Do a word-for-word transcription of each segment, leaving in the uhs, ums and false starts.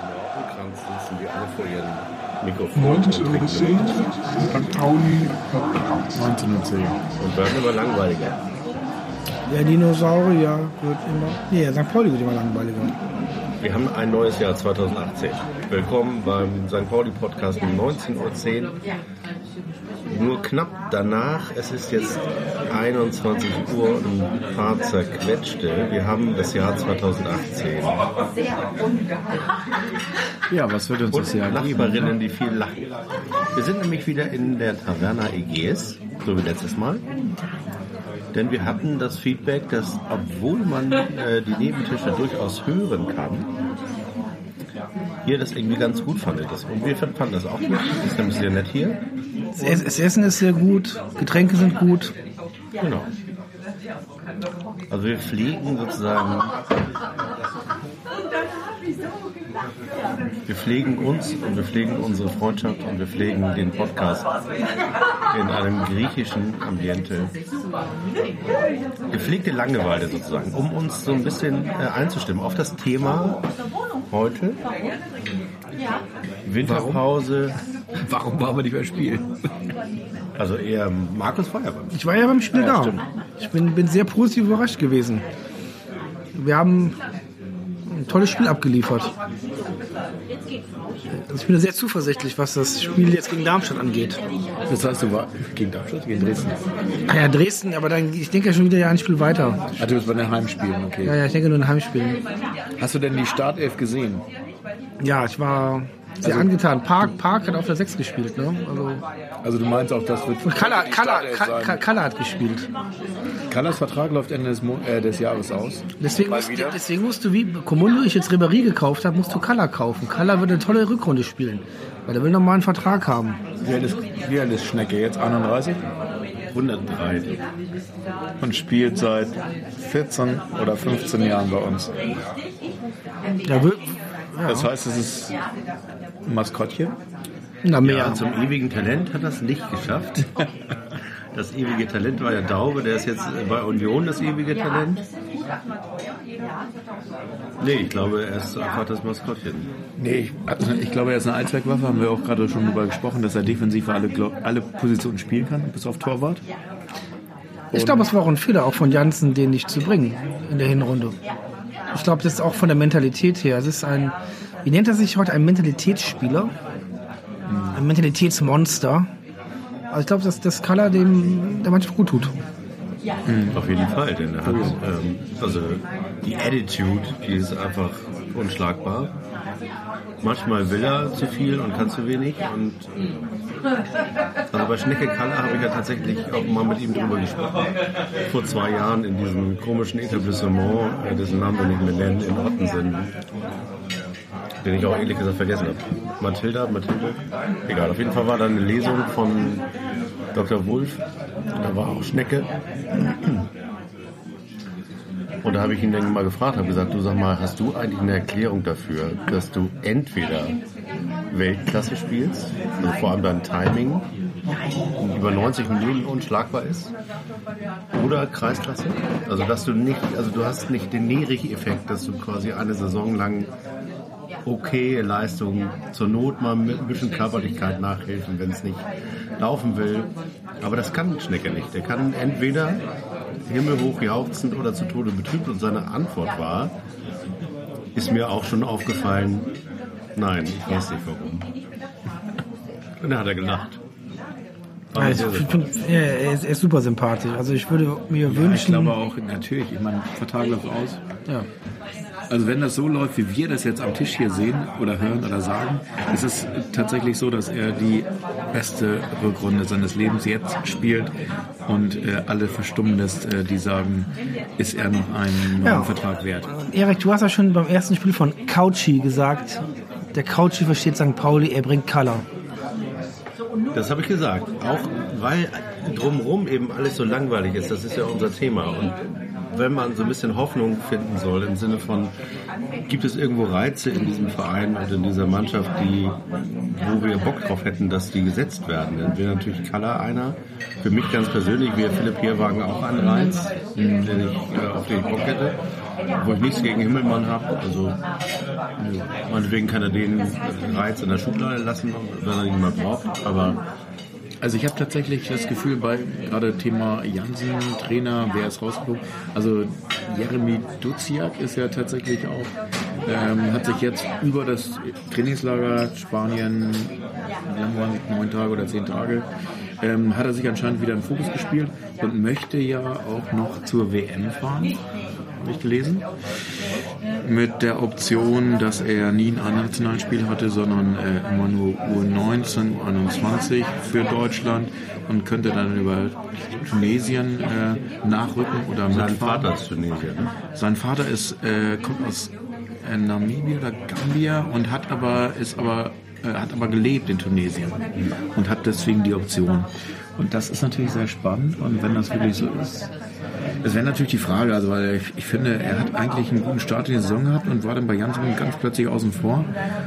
Kranz sitzen die alle vor ihren Mikrofonen. neunzehn Uhr zehn, Sankt Pauli, neunzehn Uhr zehn. Und werden immer langweiliger. Der Dinosaurier wird immer... Nee, Sankt Pauli wird immer langweiliger. Wir haben ein neues Jahr zweitausendachtzehn. Willkommen beim Sankt Pauli-Podcast um neunzehn Uhr zehn. Nur knapp danach, es ist jetzt einundzwanzig Uhr und ein paar zerquetschte. Wir haben das Jahr zweitausendachtzehn. Ja, was wird uns und das Jahr geben? Nachbarinnen, die viel lachen. Wir sind nämlich wieder in der Taverna Ägäis, so wie letztes Mal. Denn wir hatten das Feedback, dass obwohl man äh, die Nebentische durchaus hören kann, ihr das irgendwie ganz gut fandet. Und wir fanden das auch gut. Ist nämlich sehr nett hier. Das Essen ist sehr gut, Getränke sind gut. Genau. Also wir pflegen sozusagen... Wir pflegen uns und wir pflegen unsere Freundschaft und wir pflegen den Podcast in einem griechischen Ambiente. Gepflegte Langeweile sozusagen, um uns so ein bisschen äh, einzustimmen auf das Thema heute. Winterpause. Warum waren wir nicht beim Spiel? Also eher Markus war ja beim Spiel. Ich war ja beim Spiel ja, da. Stimmt. Ich bin, bin sehr positiv überrascht gewesen. Wir haben ein tolles Spiel abgeliefert. Also ich bin sehr zuversichtlich, was das Spiel jetzt gegen Darmstadt angeht. Das heißt, du warst gegen Darmstadt, gegen Dresden? Ah ja, Dresden, aber dann, ich denke ja schon wieder ja ein Spiel weiter. Ah, du bist bei den Heimspielen, okay. Ja, ja, ich denke nur ein Heimspiel. Hast du denn die Startelf gesehen? Ja, ich war sehr also, angetan. Park, Park hat auf der sechs gespielt, ne? Also, also du meinst auch, das wird... Kalla, Kalla, Kalla, Kalla hat gespielt. Kallas Vertrag läuft Ende des, Mo- äh, des Jahres aus. Deswegen musst, deswegen musst du, wie Comundo ich jetzt Ribéry gekauft habe, musst du Kalla kaufen. Kalla wird eine tolle Rückrunde spielen, weil er will nochmal einen Vertrag haben. Wie alt ist, wie alt ist Schnecke jetzt? einunddreißig? hundertdrei. Und spielt seit vierzehn oder fünfzehn Jahren bei uns. Ja, will, ja. Das heißt, es ist ein Maskottchen? Na, mehr. Ja, zum ewigen Talent hat er es nicht geschafft. Das ewige Talent war ja Daube, der ist jetzt bei Union das ewige Talent. Nee, ich glaube, er ist einfach das Maskottchen. Nee, ich, also ich glaube, er ist eine Allzweckwaffe, haben wir auch gerade schon darüber gesprochen, dass er defensiv alle, alle Positionen spielen kann, bis auf Torwart. Und ich glaube, es war auch ein Fehler auch von Janssen, den nicht zu bringen in der Hinrunde. Ich glaube, das ist auch von der Mentalität her. Es ist ein, wie nennt er sich heute, ein Mentalitätsspieler? Ein Mentalitätsmonster. Also ich glaube, dass das Kalla dem der Mannschaft gut tut. Mhm. Auf jeden Fall, denn er hat ähm, also die Attitude, die ist einfach unschlagbar. Manchmal will er zu viel und kann zu wenig. Und also bei Schnecke Kalla habe ich ja tatsächlich auch mal mit ihm drüber gesprochen. Vor zwei Jahren in diesem komischen Etablissement, äh, dessen Namen wir nicht mehr nennen, in Ottensen. Den ich auch ehrlich gesagt vergessen habe. Mathilda, Mathilde, egal. Auf jeden Fall war da eine Lesung von Doktor Wulff. Da war auch Schnecke. Und da habe ich ihn dann mal gefragt, habe gesagt, du sag mal, hast du eigentlich eine Erklärung dafür, dass du entweder Weltklasse spielst, also vor allem dein Timing über neunzig Minuten unschlagbar ist, oder Kreisklasse? Also dass du nicht, also du hast nicht den Nerich-Effekt, dass du quasi eine Saison lang okay Leistung, zur Not mal mit ein bisschen Körperlichkeit nachhelfen, wenn es nicht laufen will. Aber das kann Schnecke nicht. Der kann entweder himmelhoch jauchzend oder zu Tode betrübt. Und seine Antwort war, ist mir auch schon aufgefallen, nein, ich weiß nicht warum. Und dann hat er gelacht. Ja, ich find, ja, er, ist, er ist super sympathisch. Also ich würde mir ja, wünschen... Ich glaube auch, natürlich, ich meine, Vertrag läuft aus. Ja. Also wenn das so läuft, wie wir das jetzt am Tisch hier sehen oder hören oder sagen, ist es tatsächlich so, dass er die beste Rückrunde seines Lebens jetzt spielt und äh, alle verstummen lässt, äh, die sagen, ist er noch einen neuen Ja. Vertrag wert. Erik, du hast ja schon beim ersten Spiel von Couchy gesagt, der Couchy versteht Sankt Pauli, er bringt Kalla. Das habe ich gesagt. Auch weil drumherum eben alles so langweilig ist. Das ist ja unser Thema. Und wenn man so ein bisschen Hoffnung finden soll, im Sinne von, gibt es irgendwo Reize in diesem Verein und in dieser Mannschaft, die, wo wir Bock drauf hätten, dass die gesetzt werden. Dann wäre natürlich Kalla einer. Für mich ganz persönlich wäre Philipp Herrwagen auch ein Reiz, den ich, äh, auf den ich Bock hätte. wo ich nichts gegen Himmelmann habe. Also meinetwegen kann er den Reiz in der Schublade lassen, wenn er ihn mal braucht. Aber also ich habe tatsächlich das Gefühl, bei gerade Thema Jansen, Trainer, wer ist rausgeflogen, also Jeremy Duziak ist ja tatsächlich auch, ähm, hat sich jetzt über das Trainingslager Spanien, wie lange waren es, neun Tage oder zehn Tage, ähm, hat er sich anscheinend wieder in den Fokus gespielt und möchte ja auch noch zur W M fahren, habe ich gelesen. Mit der Option, dass er nie ein nationales Spiel hatte, sondern äh, immer nur U neunzehn, U einundzwanzig für Deutschland und könnte dann über Tunesien äh, nachrücken oder mitfahren. Sein Vater ist Tunesier, ne? Sein Vater ist, äh, kommt aus äh, Namibia oder Gambia und hat aber, ist aber, äh, hat aber gelebt in Tunesien und hat deswegen die Option. Und das ist natürlich sehr spannend und wenn das wirklich so ist, es wäre natürlich die Frage, also weil ich, ich finde, er hat eigentlich einen guten Start in die Saison gehabt und war dann bei Jansen ganz plötzlich außen vor,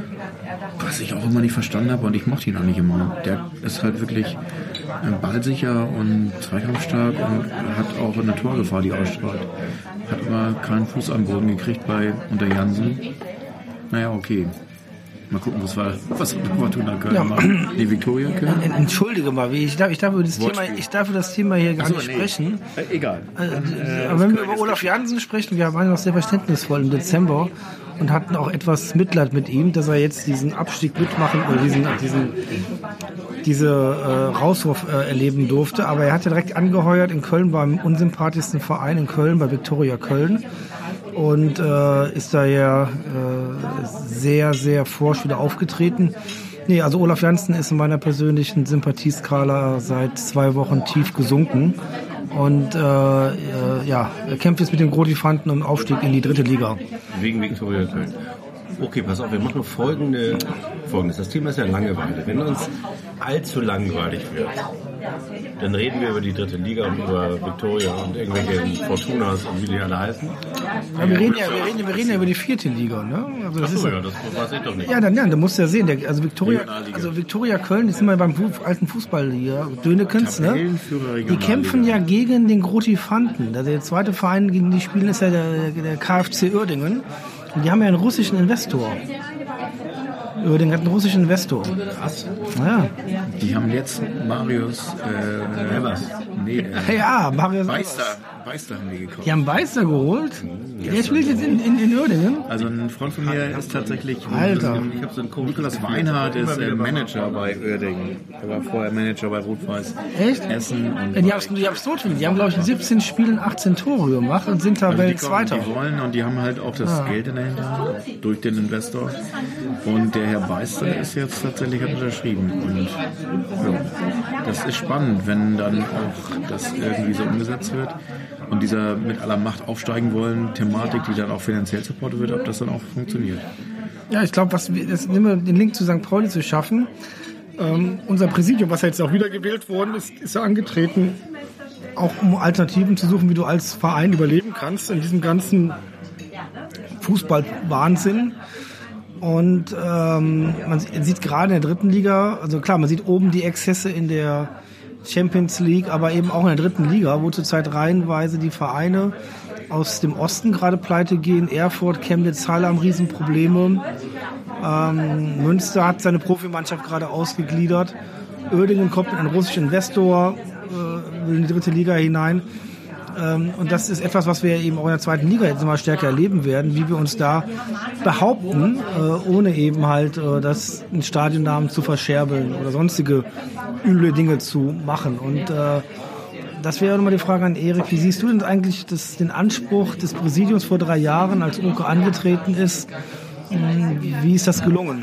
was ich auch immer nicht verstanden habe und ich mochte ihn auch nicht immer. Der ist halt wirklich ballsicher und zweikampfstark und hat auch eine Torgefahr, die ausstrahlt. Hat aber keinen Fuß am Boden gekriegt bei unter Jansen. Naja, okay. Mal gucken, was war, was Fortuna Köln Ja. macht. Die Viktoria Köln. Entschuldige mal, wie ich darf, ich darf über das Thema, ich darf über das Thema hier gar Achso, nicht nee. sprechen. Äh, egal. Äh, Dann, äh, Aber wenn wir Köln über ist Olaf Jansen sprechen, wir waren noch sehr verständnisvoll im Dezember und hatten auch etwas Mitleid mit ihm, dass er jetzt diesen Abstieg mitmachen oder diesen, diesen diese äh, Rauswurf äh, erleben durfte. Aber er hat ja direkt angeheuert in Köln beim unsympathischsten Verein in Köln, bei Viktoria Köln. Und äh, ist da ja äh, sehr, sehr forsch wieder aufgetreten. Nee, also Olaf Jansen ist in meiner persönlichen Sympathieskala seit zwei Wochen tief gesunken. Und äh, äh, ja, er kämpft jetzt mit den Grotifanten um Aufstieg in die dritte Liga. wegen Viktoria Köln. Okay, pass auf, wir machen folgende, folgendes. Das Thema ist ja Langeweile. Wenn uns allzu langweilig wird, dann reden wir über die dritte Liga und über Viktoria und irgendwelche Fortunas und wie die alle heißen. Ja, wir, reden ja, wir, reden, wir reden ja über die vierte Liga, ne? Also das Achso, ist ja, das weiß ich doch nicht. ja, dann, ja, da musst du ja sehen, der, also Viktoria, Regionalliga. also Viktoria Köln, die sind mal beim Fu- alten Fußballliga, Dönekens, ne? Tabellenführer Die Regionalliga. kämpfen ja gegen den Grotifanten. Also der zweite Verein, gegen die spielen, ist ja der, der K F C Uerdingen. Und die haben ja einen russischen Investor. Uerdingen hat einen russischen Investor. Krass. Ja, Die haben jetzt Marius, äh, Evers. nee, äh, ja Marius. Beister, Beister haben die gekauft. Die haben Beister geholt. Der spielt jetzt in, in, in Uerdingen. Also ein Freund von mir ist tatsächlich, Alter. Ich habe so einen Coach. Nikolaus Weinhardt ist äh, Manager bei Uerdingen. Er war vorher Manager bei Rot-Weiß Echt? Essen. Und Ja, die haben es die haben's so drin. Die haben, glaube ich, in siebzehn Spielen achtzehn Tore gemacht und sind also die, Tabellenzweiter. kommen, die wollen und die haben halt auch das Geld in der Hinterhand durch den Investor. Und der Herr Beister ist jetzt tatsächlich hat unterschrieben. Und ja, das ist spannend, wenn dann auch das irgendwie so umgesetzt wird. Und dieser mit aller Macht aufsteigen wollen, Thematik, die dann auch finanziell supportet wird, ob das dann auch funktioniert. Ja, ich glaube, was wir, das, nehmen wir den Link zu Sankt Pauli zu schaffen. Ähm, unser Präsidium, was ja jetzt auch wiedergewählt worden ist, ist ja angetreten, auch um Alternativen zu suchen, wie du als Verein überleben kannst in diesem ganzen Fußballwahnsinn. Und ähm, man sieht gerade in der dritten Liga, also klar, man sieht oben die Exzesse in der Champions League, aber eben auch in der dritten Liga, wo zurzeit reihenweise die Vereine aus dem Osten gerade pleite gehen. Erfurt, Chemnitz, Halle haben Riesenprobleme. Ähm, Münster hat seine Profimannschaft gerade ausgegliedert. Uerdingen kommt mit einem russischen Investor äh, will in die dritte Liga hinein. Ähm, und das ist etwas, was wir eben auch in der zweiten Liga jetzt mal stärker erleben werden, wie wir uns da behaupten, äh, ohne eben halt äh, das einen Stadionnamen zu verscherbeln oder sonstige üble Dinge zu machen. Und äh, das wäre nochmal die Frage an Erik. Wie siehst du denn eigentlich das, den Anspruch des Präsidiums vor drei Jahren, als Oke angetreten ist? Wie ist das gelungen?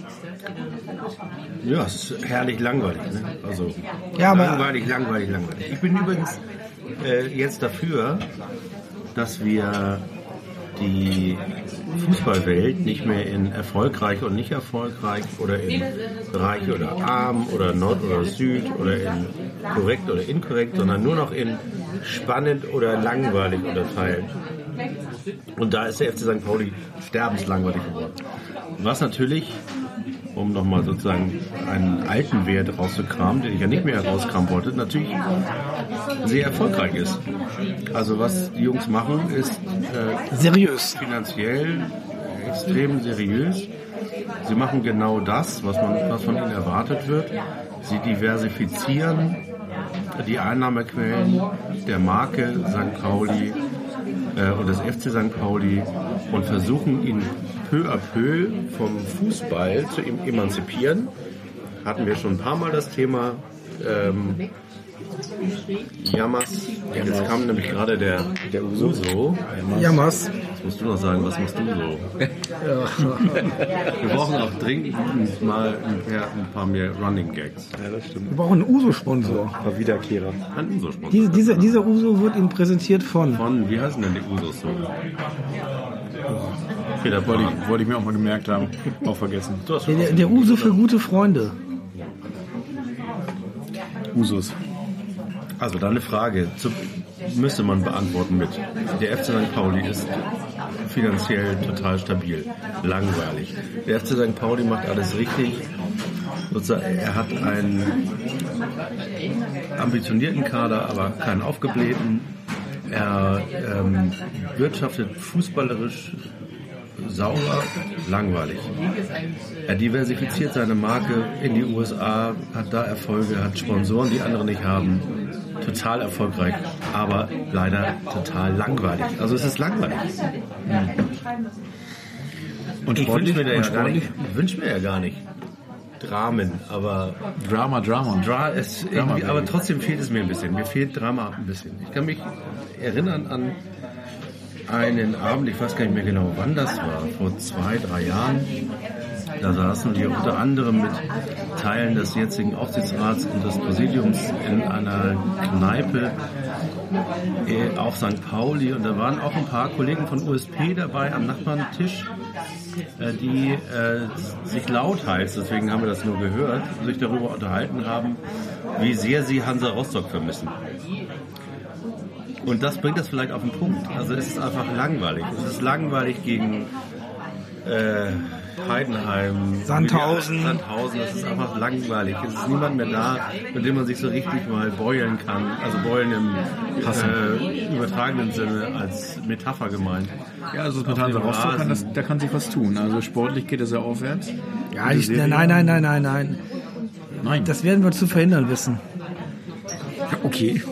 Ja, es ist herrlich langweilig. Ne? Also Ja, aber- langweilig, langweilig, langweilig. Ich bin übrigens äh, jetzt dafür, dass wir die Fußballwelt nicht mehr in erfolgreich und nicht erfolgreich oder in reich oder arm oder Nord oder Süd oder in korrekt oder inkorrekt, sondern nur noch in spannend oder langweilig unterteilen. Und da ist der F C Sankt Pauli sterbenslangweilig geworden. Was natürlich, um nochmal sozusagen einen alten Wert rauszukramen, den ich ja nicht mehr herauskramen wollte, natürlich sehr erfolgreich ist. Also was die Jungs machen, ist äh, seriös. Finanziell extrem seriös. Sie machen genau das, was man, was von ihnen erwartet wird. Sie diversifizieren die Einnahmequellen der Marke Sankt Pauli äh, und des F C Sankt Pauli und versuchen ihn peu à peu vom Fußball zu em- emanzipieren. Hatten wir schon ein paar Mal das Thema ähm, Yamas. Jetzt kam nämlich gerade der, der Uso. Yamas. Jetzt musst du noch sagen, was machst du so? Wir brauchen auch dringend mal ein paar, ein paar mehr Running Gags. Ja, das stimmt. Wir brauchen einen Uso-Sponsor. Ein paar Wiederkehrer. Ein Uso-Sponsor. Diese, diese, dieser Uso wird Ihnen präsentiert von... Von, wie heißen denn die Usos so? Peter Wollte Pan. ich, wollte ich mir auch mal gemerkt haben. Auch vergessen. Du hast schon Der, der Uso für gute Freunde. Usus. Also deine Frage zu, müsste man beantworten mit: Der F C Sankt Pauli ist finanziell total stabil, langweilig. Der F C Sankt Pauli macht alles richtig. Sozusagen, er hat einen ambitionierten Kader, aber keinen aufgeblähten. Er ähm, wirtschaftet fußballerisch sauber, langweilig. Er diversifiziert seine Marke in die U S A, hat da Erfolge, hat Sponsoren, die andere nicht haben. Total erfolgreich, aber leider total langweilig. Also es ist langweilig. Und Ich wünsche sportlich? mir, da ja Und gar sportlich? nicht, ich wünsch mir ja gar nicht Dramen, aber Drama, Drama. Dra ist Drama, irgendwie, aber Baby. trotzdem fehlt es mir ein bisschen. Mir fehlt Drama ein bisschen. Ich kann mich erinnern an einen Abend, ich weiß gar nicht mehr genau, wann das war, vor zwei, drei Jahren. Da saßen wir unter anderem mit Teilen des jetzigen Aufsichtsrats und des Präsidiums in einer Kneipe äh, auf Sankt Pauli, und da waren auch ein paar Kollegen von U S P dabei am Nachbartisch, äh, die äh, sich lauthals, deswegen haben wir das nur gehört, sich darüber unterhalten haben, wie sehr sie Hansa Rostock vermissen. Und das bringt das vielleicht auf den Punkt. Also es ist einfach langweilig. Es ist langweilig gegen äh, Heidenheim, Sandhausen. Sandhausen. Es ist einfach langweilig. Es ist niemand mehr da, mit dem man sich so richtig mal beulen kann. Also beulen im äh, übertragenen Sinne als Metapher gemeint. Ja, also mit Hansa Rostock kann das, da kann sich was tun. Also sportlich geht es ja aufwärts. Ja, ich, nein, nein, nein, nein, nein, nein. Nein. Das werden wir zu verhindern wissen. Okay.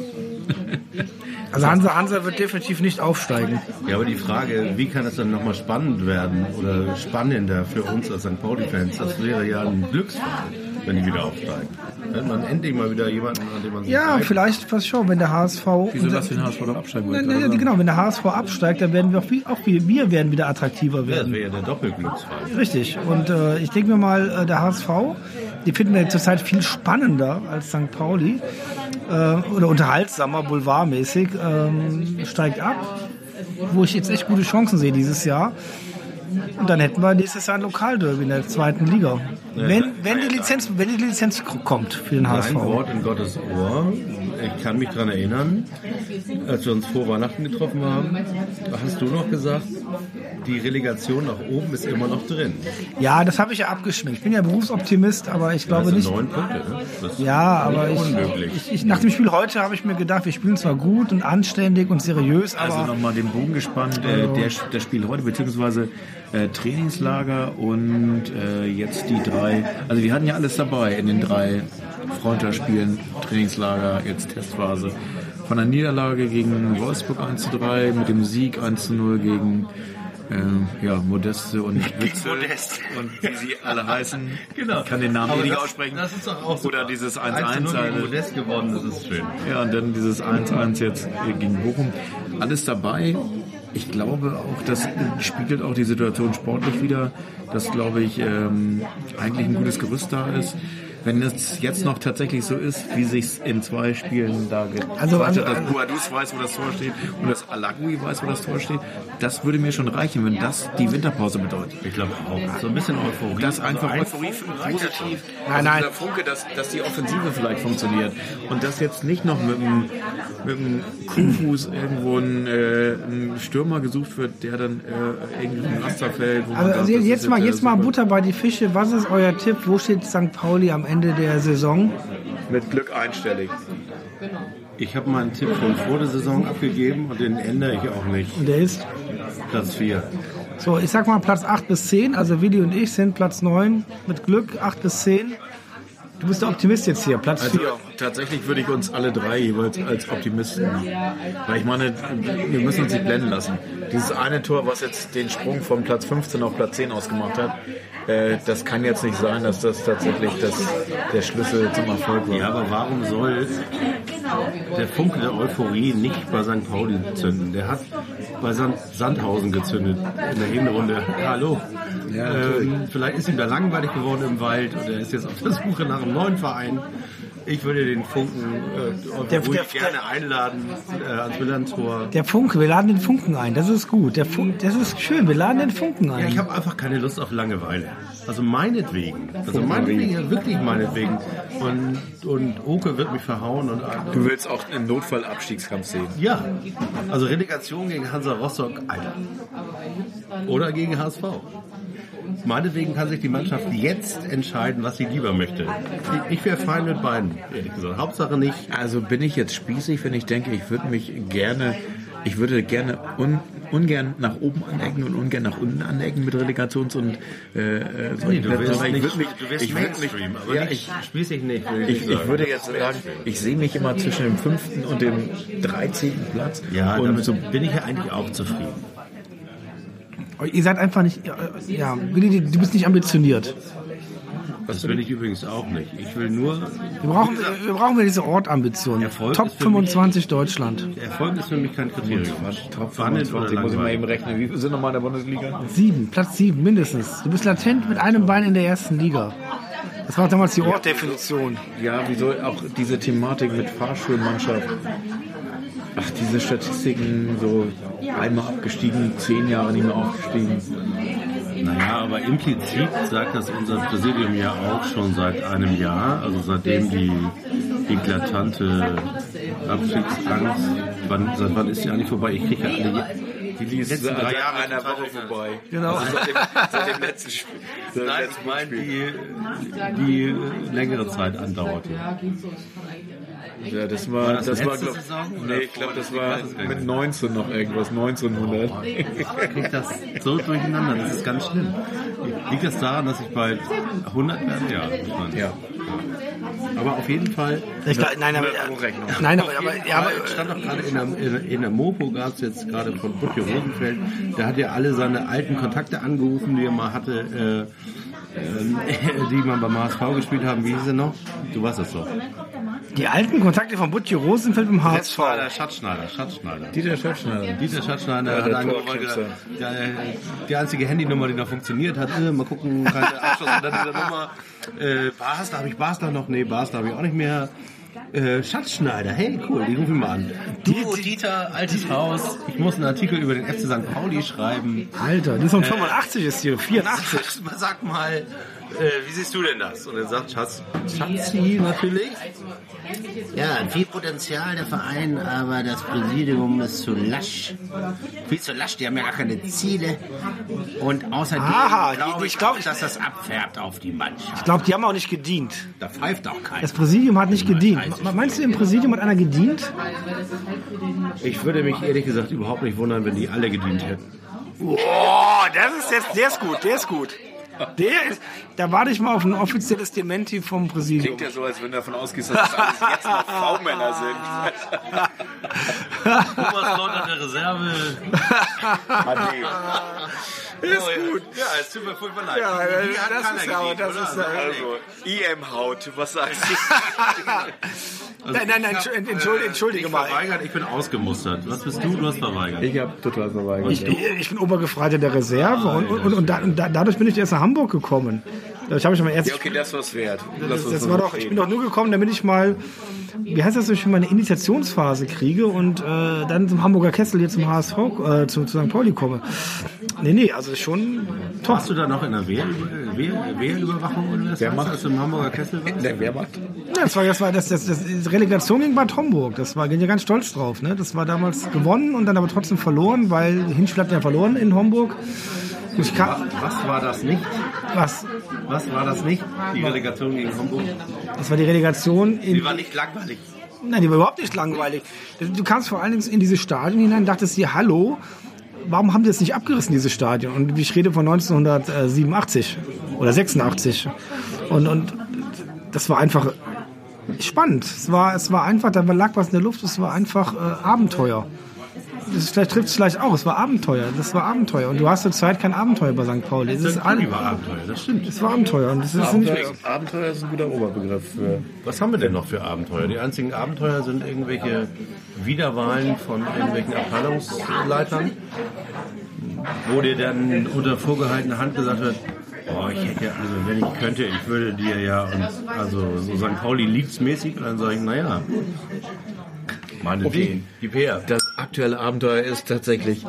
Also Hansa, Hansa wird definitiv nicht aufsteigen. Ja, aber die Frage, wie kann es dann nochmal spannend werden oder spannender für uns als Sankt Pauli-Fans, das wäre ja ein Glücksfall, wenn die wieder aufsteigen. Dann hat man endlich mal wieder jemanden, an dem man sich Ja, reibt. vielleicht, was schon, wenn der H S V... Wieso lass den H S V doch absteigen? Nein, nein, nein, genau, wenn der H S V absteigt, dann werden wir auch, wie- auch wir, wir werden wieder attraktiver Ja, das werden. wäre ja der Doppelglücksfall. Richtig. Und äh, ich denke mir mal, äh, der H S V, die finden wir zurzeit viel spannender als Sankt Pauli äh, oder unterhaltsamer, boulevardmäßig, ähm, steigt ab, wo ich jetzt echt gute Chancen sehe dieses Jahr. Und dann hätten wir nächstes Jahr ein Lokalderby in der zweiten Liga. Wenn, wenn, die Lizenz, wenn die Lizenz kommt für den H S Ein V. Wort in Gottes Ohr. Ich kann mich daran erinnern, als wir uns vor Weihnachten getroffen haben, hast du noch gesagt, die Relegation nach oben ist immer noch drin. Ja, das habe ich ja abgeschminkt. Ich bin ja Berufsoptimist, aber ich glaube Das sind nicht... neun Punkte, ne? Das ist Ja, aber nicht ich, unmöglich. ich, ich, nach dem Spiel heute habe ich mir gedacht, wir spielen zwar gut und anständig und seriös, aber Also nochmal den Bogen gespannt, äh, der, das Spiel heute, beziehungsweise äh, Trainingslager und äh, jetzt die drei, also wir hatten ja alles dabei in den drei Freundschaftsspielen, Trainingslager, jetzt Testphase. Von der Niederlage gegen Wolfsburg eins zu drei, mit dem Sieg eins zu null gegen äh, ja, Modeste und Witzel Modeste. und wie sie alle heißen. Genau. Ich kann den Namen Aber eh nicht das- aussprechen. das ist doch auch Oder super. dieses eins eins eins. zu null gegen halt. Modest gewonnen, das ist schön. Ja, und dann dieses eins eins jetzt gegen Bochum. Alles dabei. Ich glaube auch, das spiegelt auch die Situation sportlich wieder, dass, glaube ich, ähm, eigentlich ein gutes Gerüst da ist. wenn es jetzt noch tatsächlich so ist, wie sich's in zwei Spielen da geht. Also, also, dass Boadus weiß, wo das Tor steht und dass Alagui weiß, wo das Tor steht, das würde mir schon reichen, wenn das die Winterpause bedeutet. Ich glaube auch. So ein bisschen Euphorie. Das einfach also Euphorie positiv. Nein, also nein. dieser Funke, dass, dass die Offensive vielleicht funktioniert. Und dass jetzt nicht noch mit einem, mit einem Kuhfuß irgendwo ein, äh, ein Stürmer gesucht wird, der dann äh, irgendwie ein Raster fällt. Wo man Also sagt, jetzt, das jetzt ist mal, äh, jetzt mal super. Butter bei die Fische. Was ist euer Tipp? Wo steht Sankt Pauli am Ende der Saison? Mit Glück einstellig. Ich habe meinen Tipp von vor der Saison abgegeben und den ändere ich auch nicht. Und der ist? Platz vier. So, ich sag mal Platz acht bis zehn. Also Willi und ich sind Platz neun. Mit Glück acht bis zehn. Du bist der Optimist jetzt hier, Platz Also vier. tatsächlich würde ich uns alle drei jeweils als Optimisten, weil ich meine, wir müssen uns nicht blenden lassen. Dieses eine Tor, was jetzt den Sprung von Platz fünfzehn auf Platz zehn ausgemacht hat, äh, das kann jetzt nicht sein, dass das tatsächlich das, der Schlüssel zum Erfolg war. Ja, aber warum soll der Funke der Euphorie nicht bei Sankt Pauli zünden? Der hat bei Sand Sandhausen gezündet in der Hinrunde. Hallo. Ja, ähm, vielleicht ist ihm da langweilig geworden im Wald und er ist jetzt auf der Suche nach einem neuen Verein. Ich würde den Funken äh, Der- ruhig der- gerne einladen äh, ans Millantor. Der Funke, wir laden den Funken ein. Das ist gut. Der Fun das ist schön. Wir laden den Funken Ja, ein. ich habe einfach keine Lust auf Langeweile. Also meinetwegen. Also meinetwegen, ja, wirklich meinetwegen. Und, und Oke wird mich verhauen. Und, Du willst auch einen Notfallabstiegskampf sehen. ja, also Relegation gegen Hansa Rostock, Alter. Oder gegen H S V. Meinetwegen kann sich die Mannschaft jetzt entscheiden, was sie lieber möchte. Ich, ich wäre fein mit beiden, ehrlich gesagt. Hauptsache nicht. Also bin ich jetzt spießig, wenn ich denke, ich würde mich gerne, ich würde gerne un, ungern nach oben anecken und ungern nach unten anecken mit Relegations- und äh, äh, solchen du Plätzen, wirst, sondern ich nicht, würde mich, du wirst ich würde mich, Mainstream, aber ja, nicht, ich, spießig nicht. Will ich, ich sagen. würde jetzt sagen, ich sehe mich immer zwischen dem fünften und dem dreizehnten Platz. Ja, und damit so bin ich ja eigentlich auch zufrieden. Ihr seid einfach nicht, ja, Willi, du bist nicht ambitioniert. Das bin ich übrigens auch nicht. Ich will nur... Wir brauchen, wir brauchen diese Ortambition. Erfolg Top ist für fünfundzwanzig Deutschland. Erfolg ist für mich kein Kriterium. Top Spannend oder fünfundzwanzig, muss ich mal eben langweilig. rechnen. Wie viele sind nochmal in der Bundesliga? Sieben, Platz sieben mindestens. Du bist latent mit einem Bein in der ersten Liga. Das war damals die Ortdefinition. Ja, wieso auch diese Thematik mit Fahrschulmannschaft? Ach, diese Statistiken, so einmal abgestiegen, zehn Jahre nicht mehr aufgestiegen. Naja, aber implizit sagt das unser Präsidium ja auch schon seit einem Jahr, also seitdem die eklatante Abstiegsangst, wann, seit wann ist die eigentlich vorbei? Ich kriege ja alle die letzten drei seit Jahre einer total Woche durcheinander. vorbei. Genau. Also seit, dem, seit dem letzten Spiel. Seit dem Nein, letzten ich meine Spiel. die, die längere Zeit andauerte. Ja, das war, das das war, letzte glaub, Saison nee, oder ich glaube, das vor- war ich weiß es gar nicht. mit neunzehn noch irgendwas, neunzehnhundert. Ich kriege das so durcheinander, das ist ganz schlimm. Liegt das daran, dass ich bald hundert werde? Ja. Ich meine, Ja. Aber auf jeden Fall... Ich glaub, nein, aber, Pro-Rechnung. nein, aber, Auf aber, jeden ja, aber Fall stand auch gerade in der, in, in der Mopo, gab es jetzt gerade von Butje Rosenfeld, der hat ja alle seine alten Kontakte angerufen, die er mal hatte, äh, äh, die man beim H S V gespielt haben. Wie hieß er noch? Du weißt das doch. die alten Kontakte von Butje Rosenfeld im H S V. Schatzschneider, Schatzschneider, Schatzschneider. Dieter Schatzschneider. Dieter Schatzschneider Ja, hat der angerufen, Torknipser. der, die einzige Handynummer, die noch funktioniert hat. Äh, mal gucken, keine Abschluss unter dieser Nummer. Äh, Basler, habe ich Basler noch? Nee, Basler habe ich auch nicht mehr. Äh, Schatzschneider, hey, cool, die rufen wir an. Du, Dieter, altes Haus, ich muss einen Artikel über den F C Sankt Pauli schreiben. Alter, die ist von fünfundachtzig ist hier, vierundachtzig. Sag, sag mal, äh, wie siehst du denn das? Und er sagt Schatz, Schatzi natürlich. Ja, viel Potenzial der Verein, aber das Präsidium ist zu lasch. Viel zu lasch, die haben ja gar keine Ziele. Und außerdem Aha, glaube ich ich, glaub- auch, dass das abfärbt auf die Mannschaft. Ich glaube, die haben auch nicht gedient. Da pfeift auch keiner. Das Präsidium hat nicht gedient. Me- Meinst du, im Präsidium hat einer gedient? Ich würde mich ehrlich gesagt überhaupt nicht wundern, wenn die alle gedient hätten. Boah, das ist jetzt, der ist gut, der ist gut. Der ist, da warte ich mal auf ein offizielles Dementi vom Präsidium. Klingt ja so, als wenn du davon ausgehst, dass das alles jetzt noch V-Männer sind. Thomas Lotter der Reserve. Ist gut. Ja, es tut mir furchtbar leid. Ja, Die hat das keiner ist aber, gedient, das oder? ist ja- Also, I M-Haut, was sagst du? Nein, nein, nein, entschuldige, entschuldige, entschuldige ich mal. verweigert, ich bin ausgemustert. Was bist du? Du hast verweigert. Ich habe total verweigert. Ich, ich bin Obergefreiter der Reserve und, und, und, da, und da, dadurch bin ich erst nach Hamburg gekommen. Ich habe schon mal erst. Ja, okay, das war's wert. Lass Das, uns das so war doch, ich reden. bin doch nur gekommen, damit ich mal, wie heißt das, so schön, meine Initiationsphase kriege und äh, dann zum Hamburger Kessel hier zum H S V, äh, zu, zu Sankt Pauli komme. Nee, nee, also schon top. Warst du da noch in der Wehr, Wehr, Wehrüberwachung oder was? Wer heißt macht- das, als du im Hamburger Kessel warst? Der Wehrmacht? Ja, das war, das war, das, das, das, die Relegation gegen Bad Homburg. Das war, bin ja ganz stolz drauf, ne? Das war damals gewonnen und dann aber trotzdem verloren, weil Hinspiel hat ja verloren in Homburg. Und ich kann, Was war das nicht? was? Was war das nicht? Die Relegation gegen Hamburg? Das war die Relegation in, Die war nicht langweilig. nein, die war überhaupt nicht langweilig. Du kamst vor allen Dingen in dieses Stadion hinein und dachtest dir, hallo, warum haben die das nicht abgerissen, dieses Stadion? Und ich rede von neunzehnhundertsiebenundachtzig oder sechsundachtzig. Und, und das war einfach spannend. Es war, es war einfach, da lag was in der Luft, es war einfach äh, Abenteuer. Das ist, vielleicht trifft es vielleicht auch, es war Abenteuer, das war Abenteuer. Und du hast zur Zeit kein Abenteuer bei Sankt Pauli. Es ist all, war Abenteuer, das stimmt. es war Abenteuer. Und das ist nicht, Abenteuer ist ein guter Oberbegriff für. Was haben wir denn noch für Abenteuer? Die einzigen Abenteuer sind irgendwelche Wiederwahlen von irgendwelchen Abteilungsleitern, wo dir dann unter vorgehaltener Hand gesagt wird, oh, ich hätte ja, also wenn ich könnte, ich würde dir ja, und also so Sankt Pauli Leagues-mäßig, und dann sage ich, naja, meinetwegen, die P R. Das aktuelle Abenteuer ist tatsächlich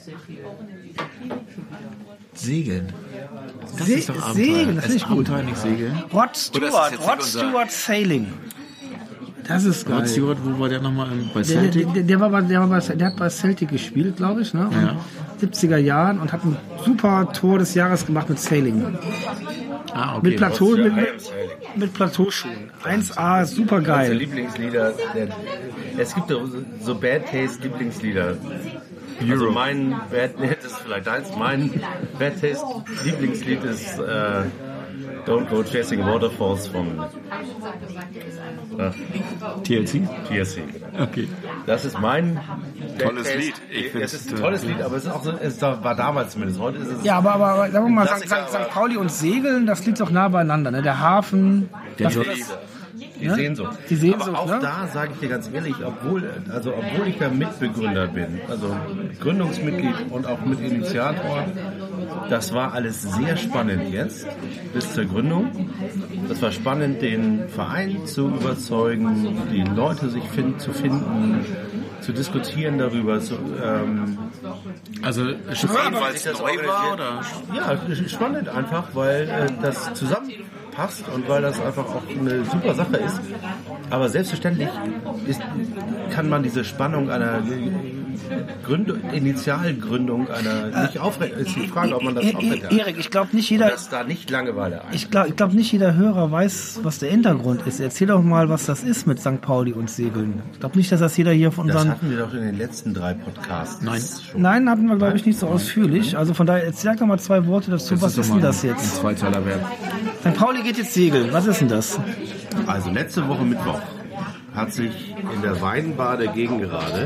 Segeln. Das Se- ist doch Abenteuer. Segeln, das Ist finde ich gut. Abenteuer nicht Segeln? Rod Oder ist das Stewart, jetzt Rod nicht unser- Stewart Sailing. Das ist geil. Rod Stewart, wo war der nochmal bei Der, Celtic? der, der, war bei, der, war bei, der hat bei Celtic gespielt, glaube ich, ne? Ja. In siebziger Jahren und hat ein super Tor des Jahres gemacht mit Sailing. Ah, okay. Mit, Plateau, mit, I am mit, sailing. mit Plateauschuhen. eins A, super Unsere geil. Lieblingslieder. Der, es gibt doch so Bad Taste Lieblingslieder. Also mein Bad, nee, das ist vielleicht deins, mein Bad Taste Lieblingslied ist äh, Don't Go Chasing Waterfalls von äh, T L C? T S C. Okay. Das ist mein Bad Tolles Taste. Lied. Ich find's, Es ist ein tolles äh, Lied, aber es ist auch so, es war damals zumindest. Heute ist es Ja, aber, aber, aber sagen wir mal, Sankt, Klassiker, Sankt, Sankt aber- Pauli und Segeln, das liegt doch nah beieinander. Ne? Der Hafen, Der das, Job- Die Ja? Sehnsucht. Die Sehnsucht, Aber auch ne? da sage ich dir ganz ehrlich, obwohl, also obwohl ich da Mitbegründer bin, also Gründungsmitglied und auch Mitinitiator, das war alles sehr spannend jetzt, bis zur Gründung. Das war spannend, den Verein zu überzeugen, die Leute sich find, zu finden, zu diskutieren darüber, zu, ähm, Also, schon weil es das neu war, organisiert- oder? Ja, spannend einfach, weil äh, das zusammenpasst und weil das einfach auch eine super Sache ist. Aber selbstverständlich ist, kann man diese Spannung einer Gründung, Initialgründung einer nicht aufrecht. Ist die Frage, ob man das E- E- aufrecht Erik, ich glaube nicht jeder, dass da nicht Langeweile ein. ich glaube, ich glaub, nicht jeder Hörer weiß, was der Hintergrund ist. Erzähl doch mal, was das ist mit Sankt Pauli und Segeln. Ich glaube nicht, dass das jeder hier von Das unseren... hatten wir doch in den letzten drei Podcasts. Nein. schon. Nein, hatten wir, glaube ich, nicht so ausführlich. Also von daher, erzähl doch mal zwei Worte dazu. Was ist denn das jetzt? Ein Zweiteiler wert. Sankt Pauli geht jetzt segeln. Was ist denn das? Also letzte Woche Mittwoch hat sich in der Weinbade Gegengerade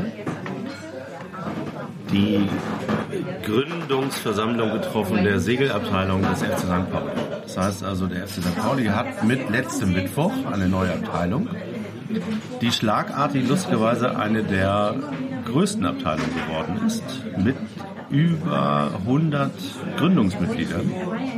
die Gründungsversammlung getroffen der Segelabteilung des F C Sankt Pauli. Das heißt also, der F C Sankt Pauli hat mit letztem Mittwoch eine neue Abteilung, die schlagartig lustigerweise eine der größten Abteilungen geworden ist, mit über hundert Gründungsmitgliedern.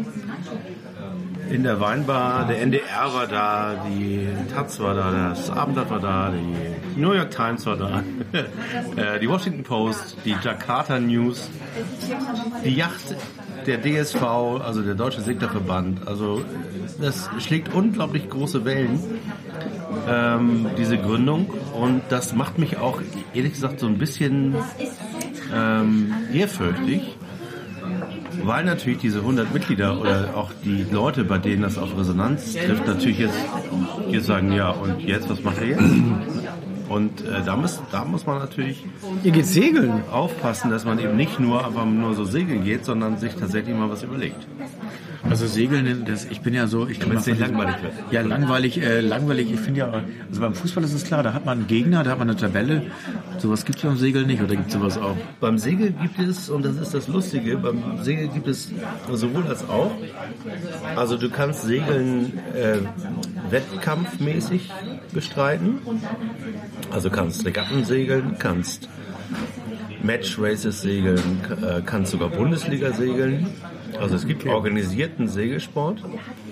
In der Weinbar, der N D R war da, die Taz war da, das Abendblatt war da, die New York Times war da, äh, die Washington Post, die Jakarta News, die Yacht, der D S V, also der Deutsche Seglerverband. Also das schlägt unglaublich große Wellen, ähm, diese Gründung. Und das macht mich auch, ehrlich gesagt, so ein bisschen ähm, ehrfürchtig. Weil natürlich diese hundert Mitglieder oder auch die Leute, bei denen das auf Resonanz trifft, natürlich jetzt, jetzt sagen, ja, und jetzt, was macht ihr jetzt? Und äh, da, muss, da muss man natürlich Ihr geht segeln. aufpassen, dass man eben nicht nur einfach nur so segeln geht, sondern sich tatsächlich mal was überlegt. Also Segeln, das, ich bin ja so, ich kann Damit es nicht mal- langweilig wird. Ja, langweilig, äh, langweilig. Ich finde ja, also beim Fußball ist es klar, da hat man einen Gegner, da hat man eine Tabelle. Sowas gibt es beim Segeln nicht, oder gibt es sowas auch? Beim Segel gibt es, und das ist das Lustige, beim Segel gibt es sowohl als auch. Also du kannst Segeln äh, wettkampfmäßig bestreiten. Also kannst Regatten segeln, kannst Match-Races segeln, k- äh, kannst sogar Bundesliga segeln. Also es gibt organisierten Segelsport.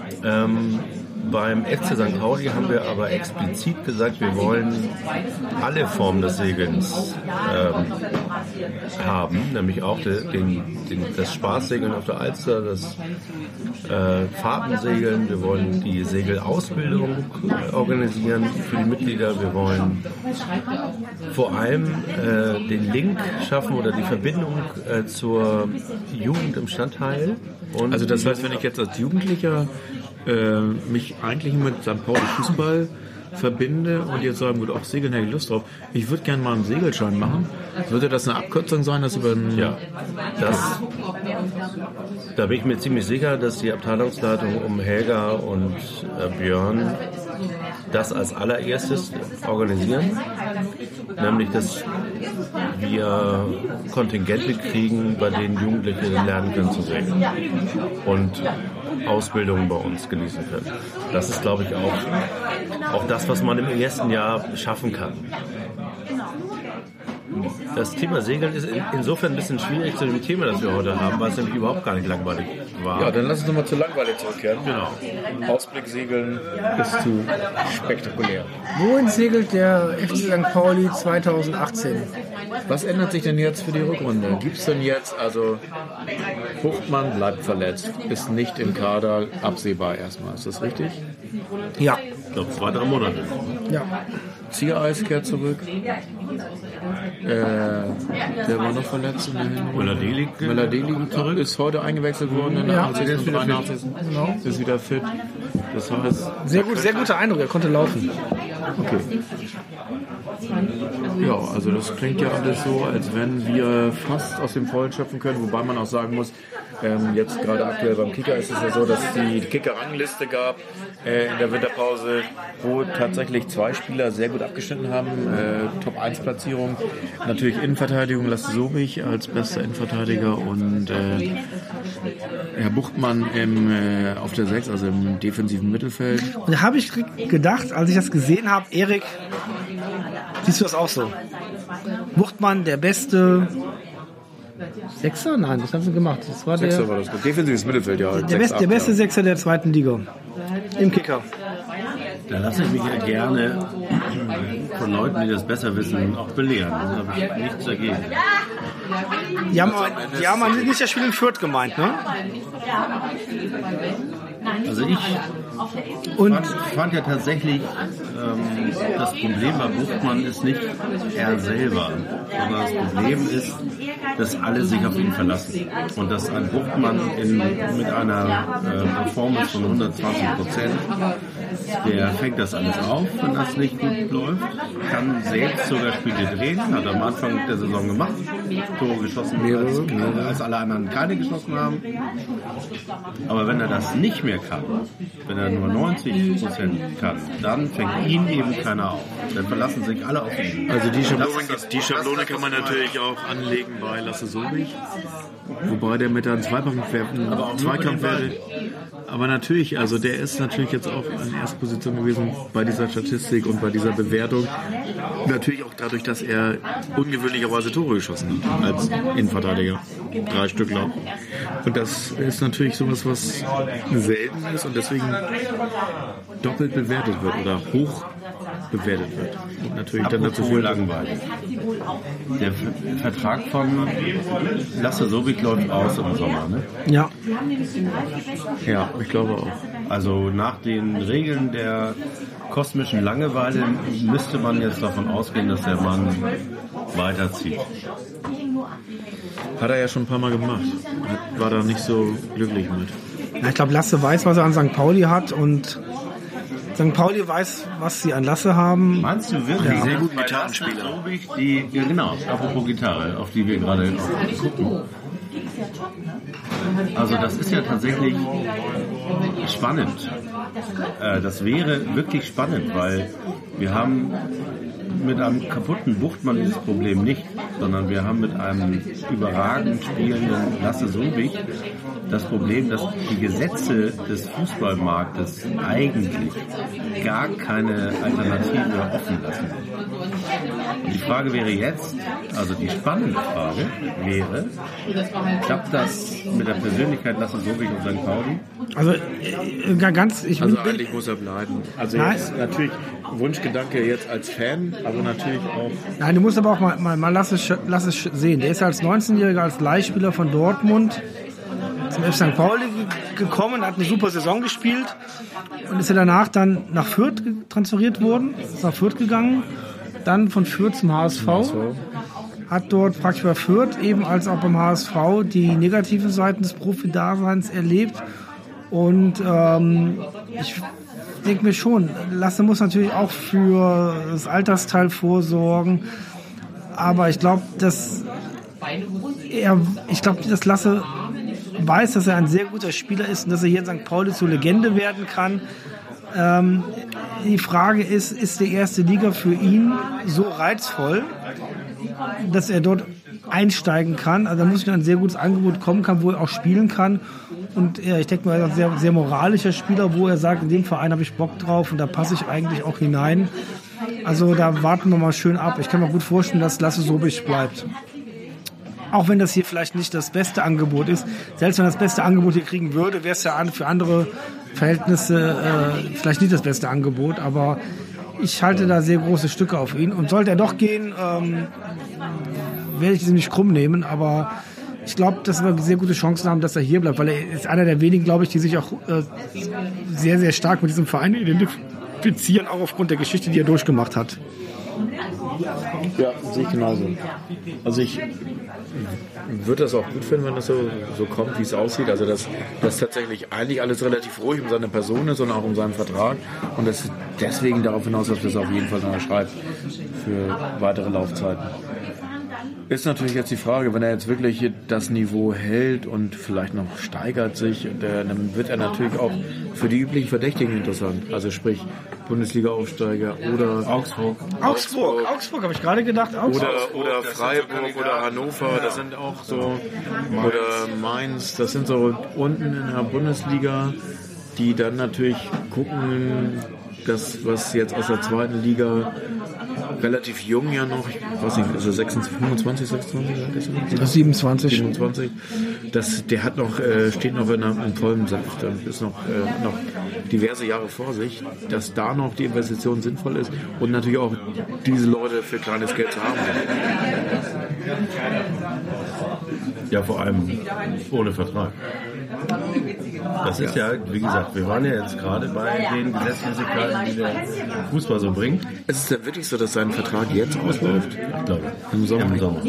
Ähm, beim F C Sankt Pauli haben wir aber explizit gesagt, wir wollen alle Formen des Segelns ähm, haben, nämlich auch den, den, das Spaßsegeln auf der Alster, das äh, Fahrtensegeln, wir wollen die Segelausbildung organisieren für die Mitglieder, wir wollen vor allem äh, den Link schaffen oder die Verbindung äh, zur Jugend im Stadtteil. Und also das heißt, wenn ich jetzt als Jugendlicher äh, mich eigentlich mit Sankt Pauli Fußball verbinde und jetzt sagen würde, auch Segeln hätte ich Lust drauf, ich würde gerne mal einen Segelschein machen, würde das eine Abkürzung sein, das über ein... Ja, das, da bin ich mir ziemlich sicher, dass die Abteilungsleitung um Helga und äh, Björn das als allererstes organisieren, nämlich dass wir Kontingente kriegen, bei denen Jugendliche lernen können zu segeln und Ausbildungen bei uns genießen können. Das ist, glaube ich, auch, auch das, was man im ersten Jahr schaffen kann. Das Thema Segeln ist insofern ein bisschen schwierig zu dem Thema, das wir heute haben, weil es nämlich überhaupt gar nicht langweilig war. Ja, dann lass uns nochmal zu langweilig zurückkehren. Genau. Ausblick segeln ist zu spektakulär. Wohin segelt der F C Sankt Pauli zweitausendachtzehn? Was ändert sich denn jetzt für die Rückrunde? Gibt es denn jetzt, also Buchtmann bleibt verletzt, ist nicht im Kader, absehbar erstmal, ist das richtig? Ja. Ich glaube, zwei, drei Monate. Ja. Ziereis kehrt zurück. Äh, der war noch verletzt in der Hinrunde. Möller-Deli Möller-Deli zurück, ist heute eingewechselt worden in der Ja, achtzigsten und dreiundachtzigsten Genau. Ist wieder fit. Das heißt, Sehr gut, sehr guter Eindruck, er konnte laufen. okay. Ja, also das klingt ja alles so, als wenn wir fast aus dem Vollen schöpfen können, wobei man auch sagen muss, ähm, jetzt gerade aktuell beim Kicker ist es ja so, dass die Kicker-Rangliste gab äh, in der Winterpause, wo tatsächlich zwei Spieler sehr gut abgeschnitten haben, äh, Top eins Platzierung, natürlich Innenverteidigung, Lasse Sobich als bester Innenverteidiger und äh, Herr Buchtmann im, äh, auf der sechs, also im defensiven Mittelfeld. Und da habe ich gedacht, als ich das gesehen habe, Erik, siehst du das auch so? Buchtmann, der beste Sechser? Nein, was haben sie gemacht? Das war Sechser der, war das. Defensives Mittelfeld, ja. der, sechs, best, acht, der beste ja. Sechser der zweiten Liga. Im Kicker. Da lasse ich mich ja gerne von Leuten, die das besser wissen, auch belehren. Da habe ich nichts dagegen. Die haben, die haben nicht das Spiel in Fürth gemeint, ne? Also ich Und fand, fand ja tatsächlich, ähm, das Problem bei Buchtmann ist nicht er selber, sondern das Problem ist, dass alle sich auf ihn verlassen. Und dass ein Buchtmann in, mit einer äh, Performance von hundertzwanzig Prozent, der fängt das alles auf, wenn das nicht gut läuft, kann selbst sogar Spiele drehen, hat am Anfang der Saison gemacht, Tore geschossen, als, als alle anderen keine geschossen haben. Aber wenn er das nicht mehr kann, wenn er nur neunzig Prozent kann, dann fängt ihn eben keiner auf. Dann verlassen sich alle auf ihn. Also die Schablone, Das ist- die Schablone das- das kann man ist natürlich auch anlegen bei Lasse Sobich. Wobei der mit einem Zweikampfwerten, Aber auch nur Zweikampfwerte. mit dem Aber natürlich, also der ist natürlich jetzt auch in erster Position gewesen bei dieser Statistik und bei dieser Bewertung. Natürlich auch dadurch, dass er ungewöhnlicherweise Tore geschossen hat als Innenverteidiger. Drei Stück lang. Und das ist natürlich sowas, was selten ist und deswegen doppelt bewertet wird oder hoch bewertet wird. Und natürlich dann dazu Apropos führt, langweilig. Der Ver- Vertrag von Lasse Sobich läuft aus im Sommer. Ne? ja, ja, ich glaube auch. Also nach den Regeln der kosmischen Langeweile müsste man jetzt davon ausgehen, dass der Mann weiterzieht. Hat er ja schon ein paar Mal gemacht. War da nicht so glücklich mit. Ja, ich glaube, Lasse weiß, was er an Sankt Pauli hat und Sankt Pauli weiß, was sie an Lasse haben. Meinst du wirklich? Ja. Sehr guten Bei Gitarrenspieler. Lasse Sobich, die, ja genau, apropos Gitarre, auf die wir gerade gucken. Also das ist ja tatsächlich spannend. Äh, das wäre wirklich spannend, weil wir haben mit einem kaputten Buchtmann dieses Problem nicht, sondern wir haben mit einem überragend spielenden Lasse Sobich das Problem, dass die Gesetze des Fußballmarktes eigentlich gar keine Alternative offen lassen. Die Frage wäre jetzt, also die spannende Frage wäre, klappt das mit der Persönlichkeit Lasse Sobich und Sankt Pauli? Also äh, ganz, ich Also bin, eigentlich muss er bleiben. Also Nein. jetzt natürlich Wunschgedanke jetzt als Fan, aber natürlich auch. Nein, du musst aber auch mal, mal, mal lass, es, lass es sehen. Der ist als neunzehnjähriger als Leihspieler von Dortmund zum F Sankt Pauli ge- gekommen, hat eine super Saison gespielt und ist ja danach dann nach Fürth ge- transferiert worden, ist nach Fürth gegangen, dann von Fürth zum H S V, hat dort praktisch bei Fürth eben als auch beim H S V die negativen Seiten des Profi-Daseins erlebt und ähm, ich denke mir schon, Lasse muss natürlich auch für das Altersteil vorsorgen, aber ich glaube, dass er, ich glaube, dass Lasse weiß, dass er ein sehr guter Spieler ist und dass er hier in Sankt Pauli zur Legende werden kann. Ähm, die Frage ist, ist die erste Liga für ihn so reizvoll, dass er dort einsteigen kann? Also da muss ein sehr gutes Angebot kommen kann, wo er auch spielen kann. Und ja, ich denke mal, er ist ein sehr, sehr moralischer Spieler, wo er sagt, in dem Verein habe ich Bock drauf und da passe ich eigentlich auch hinein. Also da warten wir mal schön ab. Ich kann mir gut vorstellen, dass Lasse Sobisch bleibt. Auch wenn das hier vielleicht nicht das beste Angebot ist. Selbst wenn er das beste Angebot hier kriegen würde, wäre es ja für andere Verhältnisse äh, vielleicht nicht das beste Angebot. Aber ich halte da sehr große Stücke auf ihn. Und sollte er doch gehen, ähm, werde ich ihn nicht krumm nehmen. Aber ich glaube, dass wir sehr gute Chancen haben, dass er hier bleibt. Weil er ist einer der wenigen, glaube ich, die sich auch äh, sehr, sehr stark mit diesem Verein identifizieren. Auch aufgrund der Geschichte, die er durchgemacht hat. Ja, sehe ich genauso. Also ich würde das auch gut finden, wenn das so, so kommt, wie es aussieht. Also dass das tatsächlich eigentlich alles relativ ruhig um seine Person ist und auch um seinen Vertrag. Und das deswegen darauf hinaus, dass das auf jeden Fall unterschreibt für weitere Laufzeiten. Ist natürlich jetzt die Frage, wenn er jetzt wirklich das Niveau hält und vielleicht noch steigert sich, dann wird er natürlich auch für die üblichen Verdächtigen interessant. Also sprich Bundesliga-Aufsteiger oder Augsburg. Augsburg, Augsburg habe ich gerade gedacht. Augsburg. Oder, oder Freiburg oder Hannover, das sind auch so, oder Mainz, das sind so unten in der Bundesliga, die dann natürlich gucken, das, was jetzt aus der zweiten Liga relativ jung ja noch, ich weiß nicht, ist er sechsundzwanzig, fünfundzwanzig, sechsundzwanzig? Das ist siebenundzwanzig. siebenundzwanzig. Das, der hat noch, äh, steht noch in einem vollen Saft und ist noch, äh, noch diverse Jahre vor sich, dass da noch die Investition sinnvoll ist und natürlich auch diese Leute für kleines Geld zu haben sind. Ja, vor allem ohne Vertrag. Das ist ja, wie gesagt, wir waren ja jetzt gerade bei den Gesetzmäßigkeiten, die der Fußball so bringt. Ist es denn wirklich so, dass sein Vertrag jetzt ausläuft? Ich glaube, Im Sommer. Im Sommer.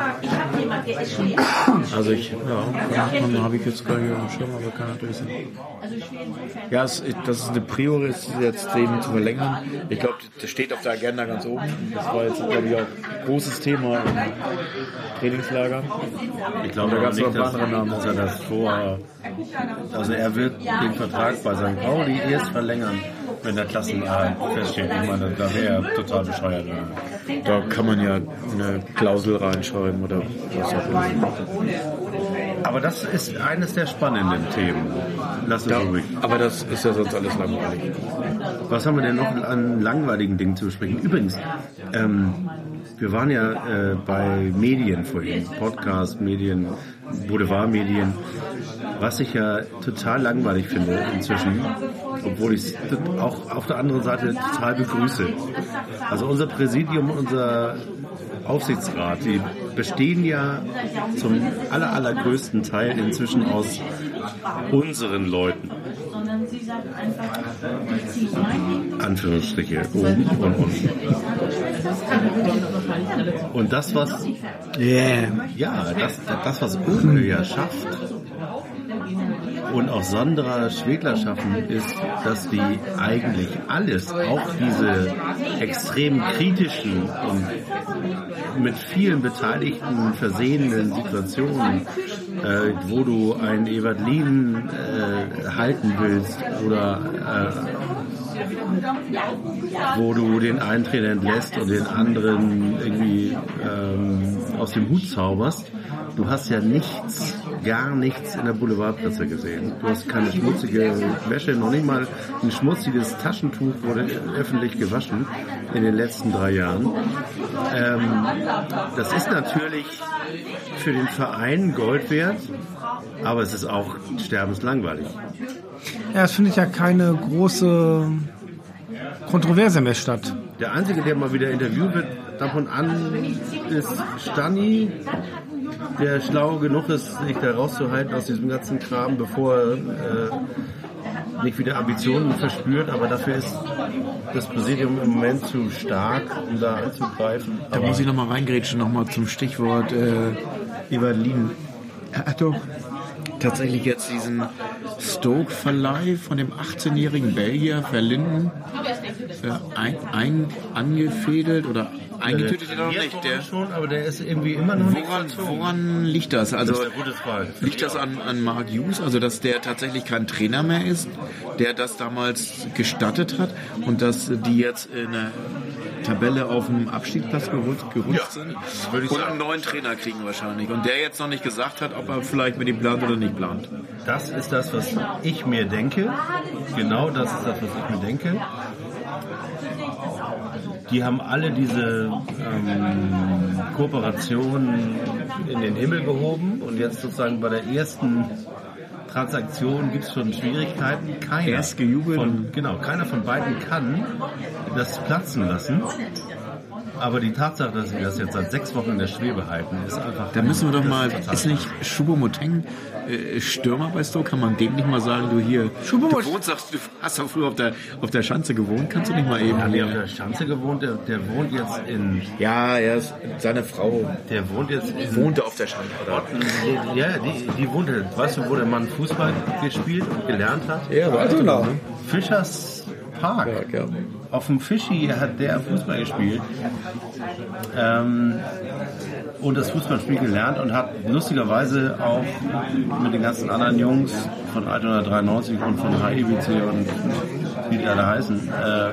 Also ich, ja, habe ich jetzt gar nicht auf dem Schirm, aber kann natürlich sein. Ja, es, das ist eine Priori, jetzt den zu verlängern. Ich glaube, das steht auf der Agenda ganz oben. Das war jetzt, glaube ich, auch ein großes Thema im Trainingslager. Ich glaube da aber gab's nicht, noch dass, andere Namen. dass er das vor... Also er wird den Vertrag bei Sankt Pauli erst verlängern, wenn der Klassenerhalt feststeht. Ich meine, da wäre er total bescheuert. Da kann man ja eine Klausel reinschreiben oder was auch immer. Aber das ist eines der spannenden Themen. Lass es Ja, ruhig. aber das ist ja sonst alles langweilig. Was haben wir denn noch an langweiligen Dingen zu besprechen? Übrigens, ähm, wir waren ja äh, bei Medien vorhin, Podcast, Medien, Boulevardmedien, was ich ja total langweilig finde inzwischen, obwohl ich es auch auf der anderen Seite total begrüße. Also unser Präsidium, unser Aufsichtsrat, die bestehen ja zum aller, allergrößten Teil inzwischen aus unseren Leuten. Anführungsstriche, oben und unten. Und das, was, Yeah. ja, das, das, was Uke ja schafft und auch Sandra Schwegler schaffen, ist, dass die eigentlich alles, auch diese extrem kritischen und mit vielen Beteiligten versehenen Situationen, äh, wo du einen Evert Lien äh, halten willst oder äh, wo du den einen Trainer entlässt und den anderen irgendwie ähm, aus dem Hut zauberst. Du hast ja nichts, gar nichts in der Boulevardpresse gesehen. Du hast keine schmutzige Wäsche, noch nicht mal ein schmutziges Taschentuch wurde öffentlich gewaschen in den letzten drei Jahren. Ähm, das ist natürlich für den Verein Gold wert, Aber es ist auch sterbenslangweilig. Ja, es findet ja keine große Kontroverse mehr statt. Der Einzige, der mal wieder interviewt wird, davon an, ist Stani, der schlau genug ist, sich da rauszuhalten aus diesem ganzen Kram, bevor er äh, nicht wieder Ambitionen verspürt. Aber dafür ist das Präsidium im Moment zu stark, um da anzugreifen. Da Aber muss ich nochmal reingrätschen, nochmal zum Stichwort äh, Evalin. Er hat doch tatsächlich jetzt diesen Stoke-Verleih von dem achtzehnjährigen Belgier Verlinden äh, ein, ein, angefädelt oder eingetütet er noch nicht. Der, schon, aber der ist irgendwie immer noch woran, woran liegt das? Also das ist eine gute Frage. Liegt das an, an Mark Hughes, also dass der tatsächlich kein Trainer mehr ist, der das damals gestattet hat und dass die jetzt in der Tabelle auf dem Abstiegsplatz gerutscht, gerutscht sind und einen neuen Trainer kriegen wahrscheinlich und der jetzt noch nicht gesagt hat, ob er vielleicht mit ihm plant oder nicht plant? Das ist das, was ich mir denke. Genau das ist das, was ich mir denke. Die haben alle diese ähm, Kooperationen in den Himmel gehoben und jetzt sozusagen bei der ersten Transaktion gibt es schon Schwierigkeiten. Keiner Erst gejubelt. Von, genau, keiner von beiden kann das platzen lassen. Aber die Tatsache, dass sie das jetzt seit sechs Wochen in der Schwebe halten, ist einfach... Da müssen wir doch mal... ist Ist nicht Choupo-Moting äh, Stürmer bei Stoke? Kann man dem nicht mal sagen, du hier... Du wohnst, sagst, du hast doch früher auf der, auf der Schanze gewohnt. Kannst du nicht mal eben... Ja, der auf der Schanze gewohnt, der, der wohnt jetzt in... Ja, er ist seine Frau. Der wohnt jetzt in... Wohnte auf der Schanze, oder? Ja, die, die wohnte... Weißt du, wo der Mann Fußball gespielt und gelernt hat? Ja, war Genau. ne? Fischers Park. Ja, ja. Auf dem Fischi hat der Fußball gespielt ähm, und das Fußballspiel gelernt und hat lustigerweise auch mit den ganzen anderen Jungs von Altona dreiundneunzig und von H I B C und wie die alle heißen, äh,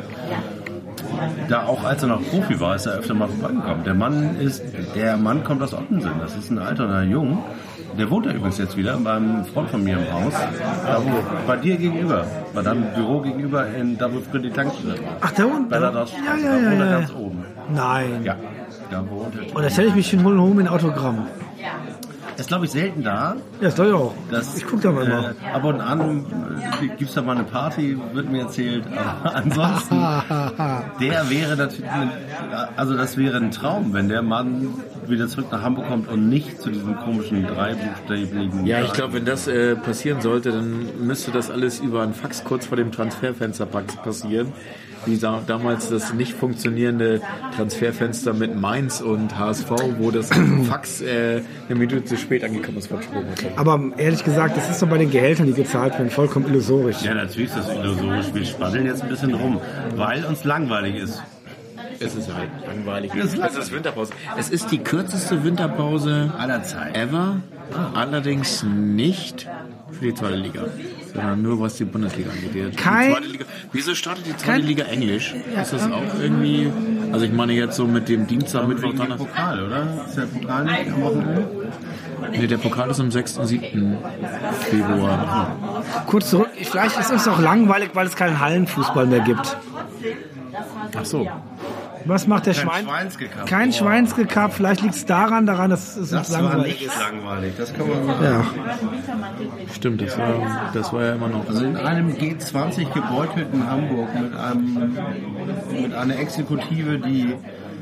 da auch als er noch Profi war, ist er öfter mal vorbeigekommen. Der Mann ist, der Mann kommt aus Ottensen, das ist ein Alterner Jung. Der wohnt ja übrigens jetzt wieder beim Freund von mir im Haus. Da wo, bei dir gegenüber. Bei deinem Büro gegenüber, in, da wo früher die Tankstelle war. Ach, da unten? Bei der Rost- Ja, ja, ja, da wohnt er ja. ganz oben. Nein. Ja, da wohnt er. Und da stelle ich mich hin, holen hol mir ein Autogramm. Ist, glaube ich, selten da. Ja, das soll ich auch. Das, Ich gucke da mal immer. Äh, ab und an äh, gibt es da mal eine Party, wird mir erzählt. Aber ansonsten, der wäre natürlich, also das wäre ein Traum, wenn der Mann wieder zurück nach Hamburg kommt und nicht zu diesem komischen dreibuchstabigen... Ja, ich glaube, wenn das äh, passieren sollte, dann müsste das alles über einen Fax kurz vor dem Transferfenster passieren. Wie da, damals das nicht funktionierende Transferfenster mit Mainz und H S V, wo das Fax äh, eine Minute zu spät angekommen ist von Strom. Aber ehrlich gesagt, das ist doch bei den Gehältern, die gezahlt werden, vollkommen illusorisch. Ja, natürlich ist das illusorisch. Wir spaddeln jetzt ein bisschen rum, weil uns langweilig ist. Es ist halt langweilig. Es ist Es ist Winterpause. Es ist die kürzeste Winterpause Aller Zeit. ever, allerdings nicht für die zweite Liga, sondern nur was die Bundesliga angeht. Kein- Die zweite Liga. Wieso startet die zweite Kein- Liga Englisch? Ist das auch irgendwie... Also ich meine jetzt so mit dem Dienstag, Mittwoch, Wegen dem Donnerstag... Pokal, oder? Ist der Pokal nicht am Wochenende? Nee, der Pokal ist am sechsten, siebten Februar. Kurz zurück, vielleicht ist es auch langweilig, weil es keinen Hallenfußball mehr gibt. Ach so. Was macht der Kein Schwein? Schweinsgekapp. Kein Boah. Schweinsgekapp. Vielleicht liegt es daran, daran, dass es Das war langweilig nicht ist. langweilig, das kann man mal Ja. Stimmt, das war, das war ja immer noch... Also in einem G zwanzig gebeutelten Hamburg mit einem mit einer Exekutive, die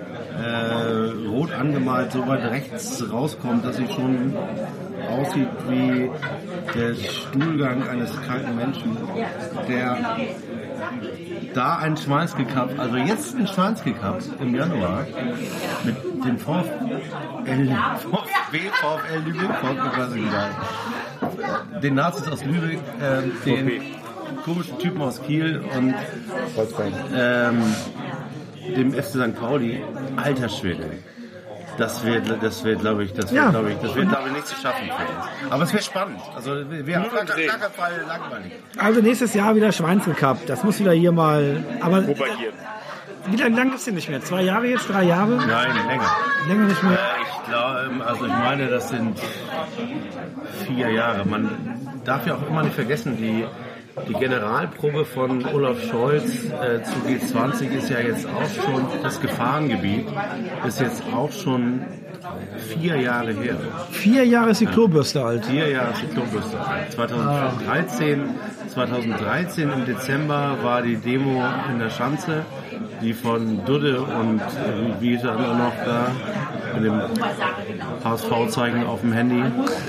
äh, rot angemalt so weit rechts rauskommt, dass sie schon aussieht wie der Stuhlgang eines kranken Menschen, der da ein Schweinsgekapp, also jetzt ein Schweinsgekapp im Januar mit dem VfL, VfB, VfL Lübeck, VfB, den Nazis aus Lübeck, ähm, den komischen Typen aus Kiel und ähm, dem F C Sankt Pauli. Alter Schwede. Das wird, das wird, glaube ich, das wird, Ja. glaube ich, das wird, glaube ich, nicht zu schaffen für uns. Aber es wäre spannend. Also, wir haben auf gar keinen Fall langweilig. Also nächstes Jahr wieder Schweinsgekapp. Das muss wieder hier mal. Aber wie lange lang ist denn nicht mehr? Zwei Jahre jetzt? Drei Jahre? Nein, länger. Länger nicht mehr. Äh, ich glaube, also ich meine, das sind vier Jahre. Man darf ja auch immer nicht vergessen, die, die Generalprobe von Olaf Scholz äh, zu G zwanzig ist ja jetzt auch schon, das Gefahrengebiet ist jetzt auch schon vier Jahre her. Vier Jahre ist die Klobürste alt. Vier Jahre ist die Klobürste alt. zweitausenddreizehn, zweitausenddreizehn im Dezember war die Demo in der Schanze, die von Dudde und äh, wie ist er auch noch da mit dem H S V-Zeichen auf dem Handy. Äh,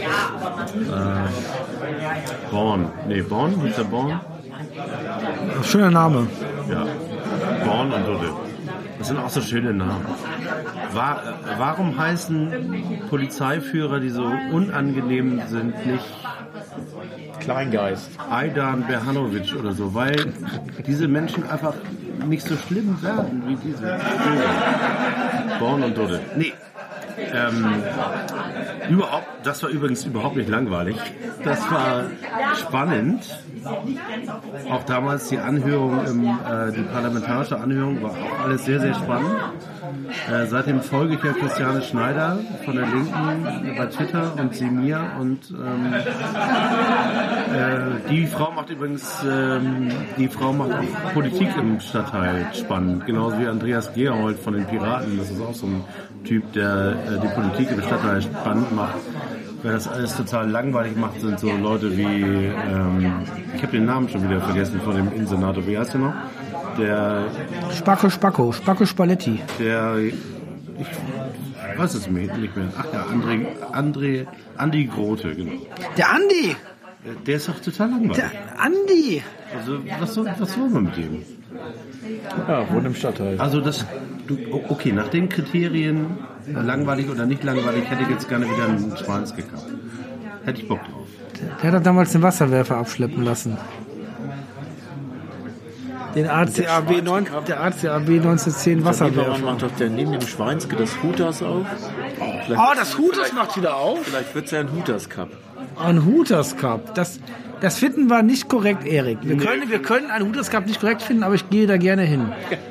Born. Nee, Born? Hieß der Born? Schöner Name. Ja. Born und Dudde. Das sind auch so schöne Namen. War, warum heißen Polizeiführer, die so unangenehm sind, nicht Kleingeist. Aydan Berhanovic oder so? Weil diese Menschen einfach nicht so schlimm werden wie diese. Born und Dudde. Nee. Ähm, überhaupt, das war übrigens überhaupt nicht langweilig. Das war spannend. Auch damals die Anhörung, im, äh, die parlamentarische Anhörung war auch alles sehr, sehr spannend. Äh, seitdem folge ich ja Christiane Schneider von der Linken bei Twitter und sie mir. Und ähm, äh, die Frau macht übrigens, ähm, die Frau macht auch Politik im Stadtteil spannend. Genauso wie Andreas Gerhold von den Piraten. Das ist auch so ein Typ, der äh, die Politik im Stadtteil spannend macht. Wer das alles total langweilig macht, sind so Leute wie, ähm, ich habe den Namen schon wieder vergessen von dem Innensenator, wie heißt der noch? Der Spacco Spacco, Spacco Spalletti. Der, ich weiß es nicht mehr. Ach ja, André, André, Andi Grote, genau. Der Andi! Der ist doch total langweilig. Der Andi! Also, was soll, was soll man mit dem? Ja, wohnt im Stadtteil. Also, das, du, okay, nach den Kriterien, langweilig oder nicht langweilig, hätte ich jetzt gerne wieder einen Schwanz gekauft. Hätte ich Bock drauf. Der hat doch damals den Wasserwerfer abschleppen lassen. Den A C A B, neun, der A C A B neunzehnhundertzehn Wasserwerfer. Macht doch der neben dem Schweinske das Hooters auf. Vielleicht, oh, das Hooters macht wieder auf? Vielleicht wird es ja ein Hooters Cup. Ein Hooters Cup. Das, das finden wir nicht korrekt, Erik. Wir können, wir können einen Hooters Cup nicht korrekt finden, aber ich gehe da gerne hin.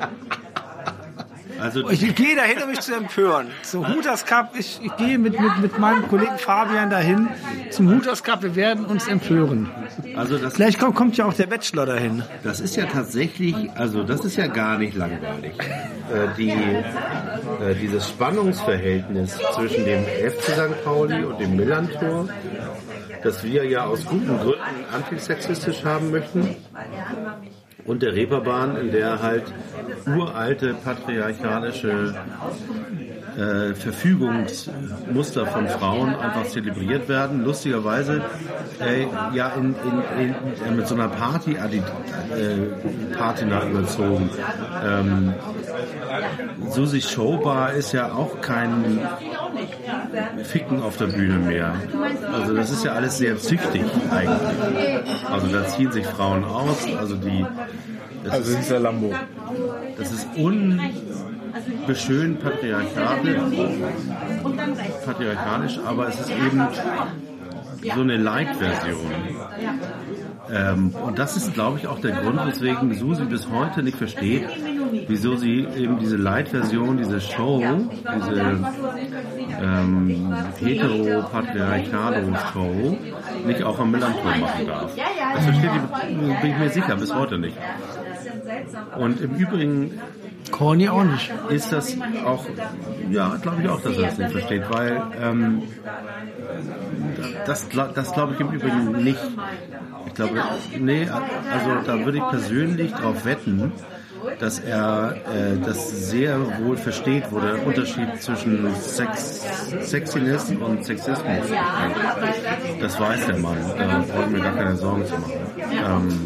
Also ich, ich gehe dahin, um mich zu empören. Zum Hooters Cup, ich, ich gehe mit, mit, mit meinem Kollegen Fabian dahin zum Hooters Cup. Wir werden uns empören. Also das Vielleicht kommt, kommt ja auch der Bachelor dahin. Das ist ja tatsächlich, also das ist ja gar nicht langweilig. Äh, die, äh, dieses Spannungsverhältnis zwischen dem F C Sankt Pauli und dem Millantor, das wir ja aus guten Gründen antisexistisch haben möchten, und der Reeperbahn, in der halt uralte patriarchalische äh, Verfügungsmuster von Frauen einfach zelebriert werden. Lustigerweise äh, ja in, in, in, in, mit so einer Party äh, Patina überzogen. Ähm, Susi Showbar ist ja auch kein Ficken auf der Bühne mehr. Also das ist ja alles sehr züchtig eigentlich. Also da ziehen sich Frauen aus, also die das also dieser Lambo. Das ist unbeschönt patriarchalisch, patriarchalisch, aber es ist eben so eine Light-Version. Ähm, und das ist, glaube ich, auch der Grund, weswegen Susi bis heute nicht versteht, wieso sie eben diese Light-Version, diese Show, diese ähm, hetero-patriarchalo-Show nicht auch am Millantor machen darf. Das versteht die, bin ich mir sicher, bis heute nicht. Und im Übrigen Corny auch nicht. Ist das auch, ja, glaube ich auch, dass er das nicht versteht, weil ähm, das, das glaube ich im Übrigen nicht. Ich glaube, nee, also da würde ich persönlich drauf wetten, dass er äh, das sehr wohl versteht, wo der Unterschied zwischen Sex, Sexiness und Sexismus besteht. Das weiß der Mann, da brauchen wir gar keine Sorgen zu machen. Ähm,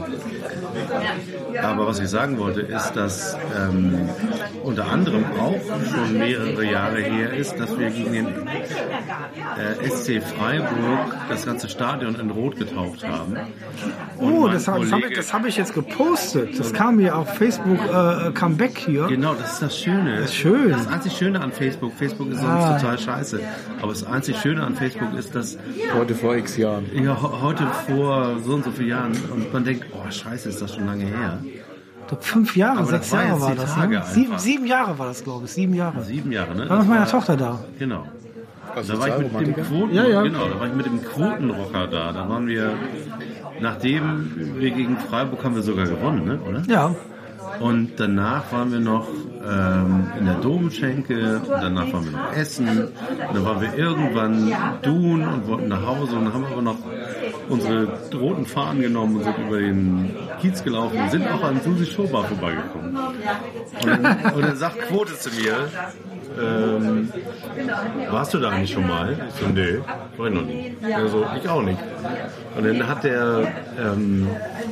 aber was ich sagen wollte, ist, dass ähm, unter anderem auch schon mehrere Jahre her ist, dass wir gegen den äh, S C Freiburg das ganze Stadion in Rot getaucht haben. Und oh, das habe hab ich, hab ich jetzt gepostet. Das kam mir auf Facebook, äh, Comeback hier. Genau, das ist das Schöne. Das ist schön. Das einzig Schöne an Facebook, Facebook ist sonst ah. total scheiße, aber das einzig Schöne an Facebook ist, dass heute vor x Jahren. Ja, heute vor so und so vielen Jahren und man denkt, oh scheiße, ist das schon lange her. Fünf Jahre, aber sechs war Jahre war das. Ne? Sieben, sieben Jahre war das, glaube ich. Sieben Jahre. Sieben Jahre, ne? War mit meiner Tochter da. Genau. Also da war ich mit dem Quoten, ja, ja. Genau, da war ich mit dem Quotenrocker da. Da waren wir, nachdem wir gegen Freiburg haben wir sogar gewonnen, ne? Oder? Ja. Und danach waren wir noch ähm, in der Domschenke, und danach waren wir noch essen. Und dann waren wir irgendwann Dun und wollten nach Hause und dann haben wir aber noch unsere roten Fahnen genommen und sind über den Kiez gelaufen und sind auch an Susi Schober vorbeigekommen. Und dann, und dann sagt Quote zu mir, ähm, warst du da eigentlich schon mal? Ich so, nee, war ich noch nie. Also, ich auch nicht. Und dann hat der ähm,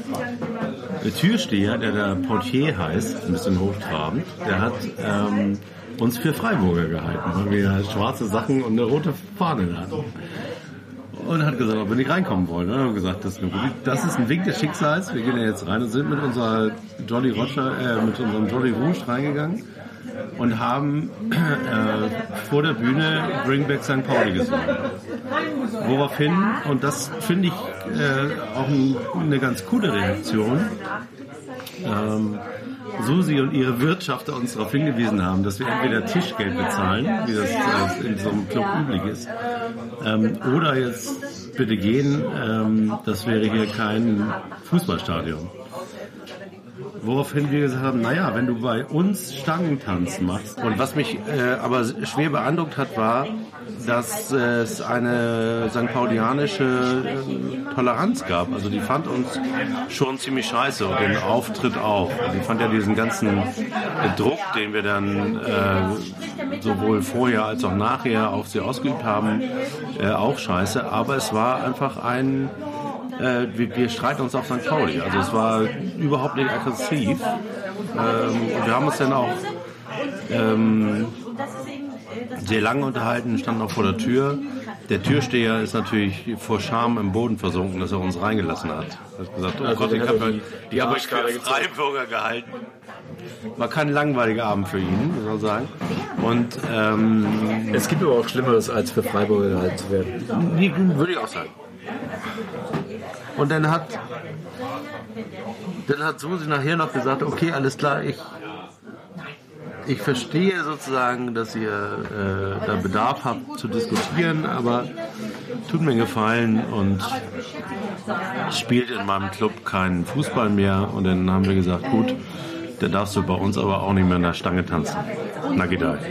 der Türsteher, der da Portier heißt, ein bisschen hochtrabend, der hat ähm, uns für Freiburger gehalten, weil wir schwarze Sachen und eine rote Fahne hatten. Und hat gesagt, ob wir nicht reinkommen wollen. Und dann haben wir gesagt, das ist, eine, das ist ein Wink des Schicksals. Wir gehen ja jetzt rein und sind mit unserer Jolly Roger, äh, mit unserem Jolly Rouge reingegangen und haben äh, vor der Bühne Bring Back Sankt Pauli gesungen. Woraufhin, und das finde ich äh, auch ein, eine ganz coole Reaktion, ähm, Susi und ihre Wirtschafter uns darauf hingewiesen haben, dass wir entweder Tischgeld bezahlen, wie das äh, in so einem Club üblich ist, ähm, oder jetzt bitte gehen, ähm, das wäre hier kein Fußballstadion. Woraufhin wir gesagt haben, naja, wenn du bei uns Stangentanz machst. Und was mich äh, aber schwer beeindruckt hat, war, dass äh, es eine Sankt Paulianische äh, Toleranz gab. Also die fand uns schon ziemlich scheiße und den Auftritt auch. Die fand ja diesen ganzen äh, Druck, den wir dann äh, sowohl vorher als auch nachher auf sie ausgeübt haben, äh, auch scheiße. Aber es war einfach ein... Äh, wir, wir streiten uns auf Sankt Pauli. Also es war überhaupt nicht aggressiv. Ähm, und wir haben uns dann auch ähm, sehr lange unterhalten, standen auch vor der Tür. Der Türsteher ist natürlich vor Scham im Boden versunken, dass er uns reingelassen hat. Er hat gesagt, oh also Gott, ich habe die hab euch für Freiburger gehalten. War kein langweiliger Abend für ihn, muss man sagen. Und, ähm, es gibt aber auch Schlimmeres, als für Freiburger gehalten zu werden. Würde ich auch sagen. Und dann hat, dann hat Susi nachher noch gesagt, okay, alles klar, ich, ich verstehe sozusagen, dass ihr äh, da Bedarf habt zu diskutieren, aber tut mir einen Gefallen und spielt in meinem Club keinen Fußball mehr. Und dann haben wir gesagt, gut, dann darfst du bei uns aber auch nicht mehr in der Stange tanzen. Na geht halt.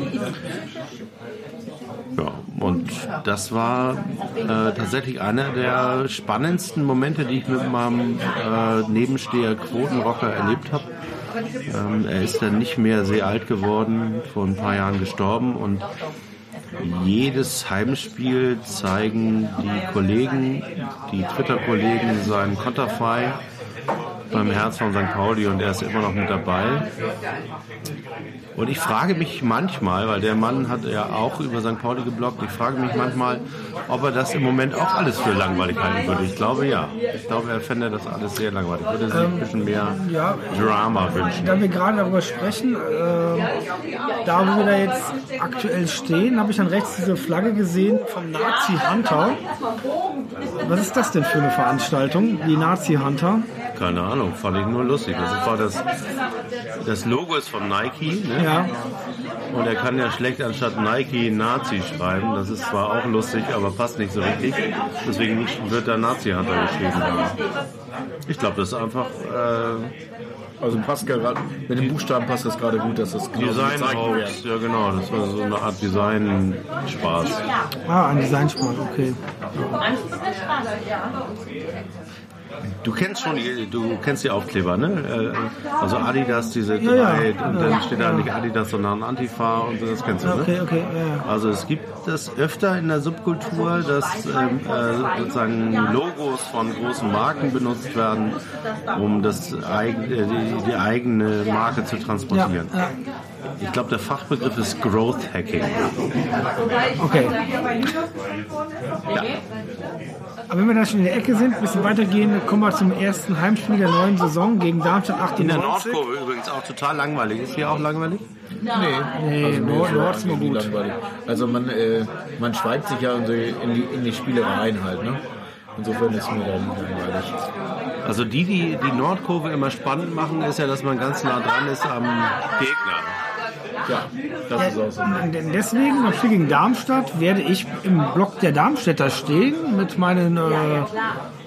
Ja, und das war äh, tatsächlich einer der spannendsten Momente, die ich mit meinem äh, Nebensteher Quotenrocker erlebt habe. Ähm, er ist dann nicht mehr sehr alt geworden, vor ein paar Jahren gestorben und jedes Heimspiel zeigen die Kollegen, die Twitter-Kollegen sein Konterfei beim Herz von Sankt Pauli und er ist immer noch mit dabei. Und ich frage mich manchmal, weil der Mann hat ja auch über Sankt Pauli gebloggt, ich frage mich manchmal, ob er das im Moment auch alles für langweilig halten würde. Ich glaube ja. Ich glaube, er fände das alles sehr langweilig. Würde sich ein bisschen mehr ja, Drama wünschen. Da wir gerade darüber sprechen, äh, da wo wir da jetzt aktuell stehen, habe ich dann rechts diese Flagge gesehen vom Nazi Hunter. Was ist das denn für eine Veranstaltung, die Nazi Hunter? Keine Ahnung, fand ich nur lustig. Das war das, das Logo ist von Nike, ne? Ja. Und er kann ja schlecht anstatt Nike Nazi schreiben. Das ist zwar auch lustig, aber passt nicht so richtig. Deswegen wird da Nazi Hunter geschrieben. Ich glaube, das ist einfach... Äh, also passt gerade, mit den Buchstaben passt das gerade gut, dass das genau Design Hoax, ja genau, das war so eine Art Design-Spaß. Ah, ein Design-Spaß, okay. Du kennst schon die, du kennst die Aufkleber, ne? Also Adidas, diese ja, ja. drei, und dann steht da nicht Adidas, sondern Antifa und so, das kennst du, ne? Okay, okay, ja. Also es gibt das öfter in der Subkultur, dass ähm, äh, sozusagen Logos von großen Marken benutzt werden, um das eigen, äh, die, die eigene Marke zu transportieren. Ja, ja. Ich glaube, der Fachbegriff ist Growth Hacking. Okay. Ja. Aber wenn wir da schon in der Ecke sind, ein bisschen weitergehen, kommen wir zum ersten Heimspiel der neuen Saison gegen Darmstadt achtundneunzig. In der Nordkurve übrigens auch total langweilig. Ist hier auch langweilig? Nee, nee, also Nord, Nord ist immer gut. Langweilig. Also man, äh, man schweigt sich ja in die, in die Spiele rein halt, ne? Insofern ist mir da nicht langweilig. Also die, die die Nordkurve immer spannend machen, ist ja, dass man ganz nah dran ist am Gegner. Ja, das ist auch so. Deswegen, beim Spiel gegen Darmstadt, werde ich im Block der Darmstädter stehen mit meinen äh,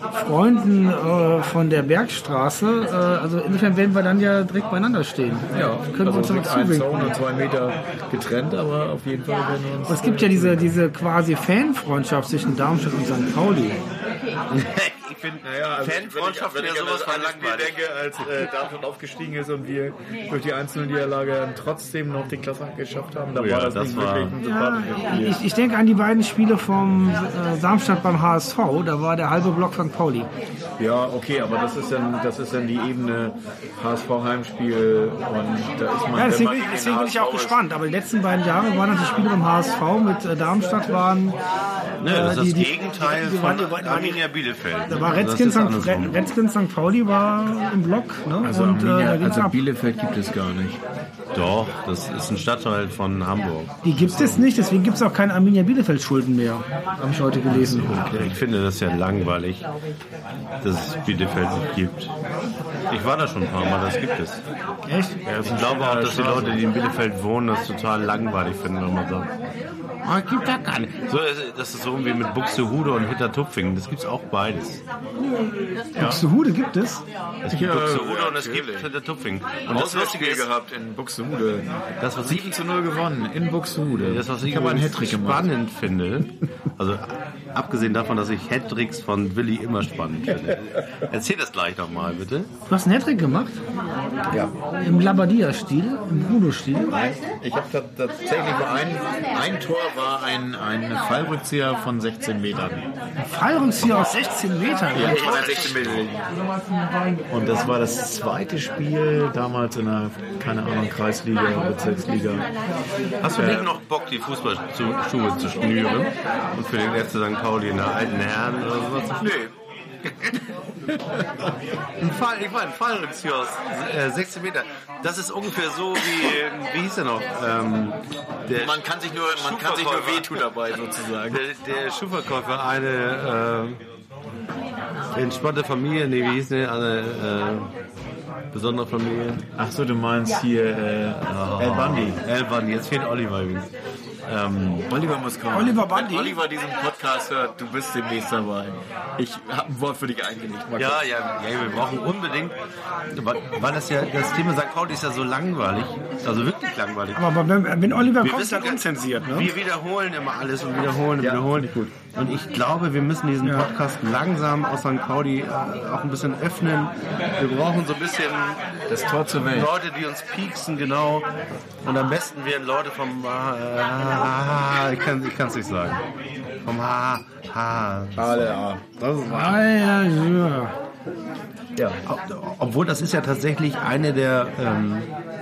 Freunden äh, von der Bergstraße. Äh, also insofern werden wir dann ja direkt beieinander stehen. Ja, können wir uns also noch mit ein zuwinken. Zaun und zwei Meter getrennt, aber auf jeden Fall werden wir uns... Es gibt ja diese, diese quasi Fanfreundschaft zwischen Darmstadt und Sankt Pauli. Ich finde, Naja, also Fanfreundschaften wenn ich, ja wenn ich sowas an von das Spiel langweilig. denke, als äh, Darmstadt aufgestiegen ist und wir durch die einzelne Niederlage dann trotzdem noch die Klasse geschafft haben, da Oh ja, war das, das nicht war- wirklich ein Ja, sympathisches Spiel. ich, ich denke an die beiden Spiele vom äh, Darmstadt beim H S V. Da war der halbe Block Sankt Pauli. Ja, okay, aber das ist dann, das ist dann die Ebene H S V-Heimspiel und da ist man... Ja, wenn deswegen, man gegen deswegen den bin ich auch H S V gespannt. Aber die letzten beiden Jahre waren das die Spiele beim H S V mit äh, Darmstadt waren. Ne, das äh, ist die- das die- Gegenteil die- die waren- von die waren- Arminia Bielefeld. Da war Das Redskins ist Sankt, andersrum. Redskins Sankt Pauli war im Block. Ne? Also, und äh, Arminia, da ging's also ab. Bielefeld gibt es gar nicht. Doch, das ist ein Stadtteil von Hamburg. Die gibt es nicht, deswegen gibt es auch keine Arminia Bielefeld-Schulden mehr. Habe ich heute gelesen. Ich finde das ja langweilig, dass es Bielefeld nicht gibt. Ich war da schon ein paar Mal, das gibt es. Echt? Ja, ich glaube auch, dass die Leute, die in Bielefeld wohnen, das total langweilig finden, wenn man sagt, ah, gibt da gar nicht. So, das ist so wie mit Buxtehude und Hintertupfingen. Das gibt es auch beides. Buxtehude gibt es? Es gibt Buxtehude und es gibt Hintertupfingen. Und das Lustige ist, gehabt in Buxtehude. das, was ich sieben zu null gewonnen in Buxtehude. Das, was ich ich habe einen übrigens Hattrick gemacht. spannend finde, also abgesehen davon, dass ich Hattricks von Willi immer spannend finde. Erzähl das gleich nochmal, bitte. Du hast einen Hattrick gemacht? Ja. Im Labadia-Stil, im Bruno-Stil. Ich habe tatsächlich nur ein, ein Tor war ein, ein Fallrückzieher von sechzehn Metern. Fallrückzieher aus sechzehn Metern. sechzehn Metern. Und das war das zweite Spiel damals in der, keine Ahnung, Kreisliga, Bezirksliga. Hast du nicht noch Bock, die Fußballschuhe zu schnüren und für den F C Sankt Pauli in der alten Herren oder sowas zu schnüren? Ein Fall, ich meine, ein Fallrückzieher aus äh, sechzehn Meter. Das ist ungefähr so wie, wie hieß der noch? Ähm, der Man kann sich nur, man kann sich nur wehtun dabei sozusagen. Der, der Schuhverkäufer, eine äh, entspannte Familie, nee, wie hieß der? Eine äh, besondere Familie. Ach so, du meinst hier äh, El Bandi. El Bandi, jetzt fehlt Oliver übrigens. Ähm, Oliver muss kommen. Oliver Bandi? Wenn Oliver diesen Podcast hört, du bist demnächst dabei. Ich habe ein Wort für dich eingelegt. Mal ja, gucken. ja, ja, wir brauchen unbedingt, weil weil das ja, das Thema Sankt Pauli ist ja so langweilig, also wirklich langweilig. Aber wenn, wenn Oliver Wir kommt, wissen dann ganz- unzensiert, ne? Wir wiederholen immer alles und wiederholen und wiederholen. Und ich glaube, wir müssen diesen Podcast langsam aus Sankt Pauli äh, auch ein bisschen öffnen. Wir brauchen so ein bisschen Das Tor zur Welt. Leute, die uns pieksen, genau. Und am besten werden Leute vom äh, ich kann ich kann's nicht sagen. Vom Ha Ha. Alle, ja. Das ist Ah, ja, ja. ja. Obwohl das ist ja tatsächlich eine der, ähm,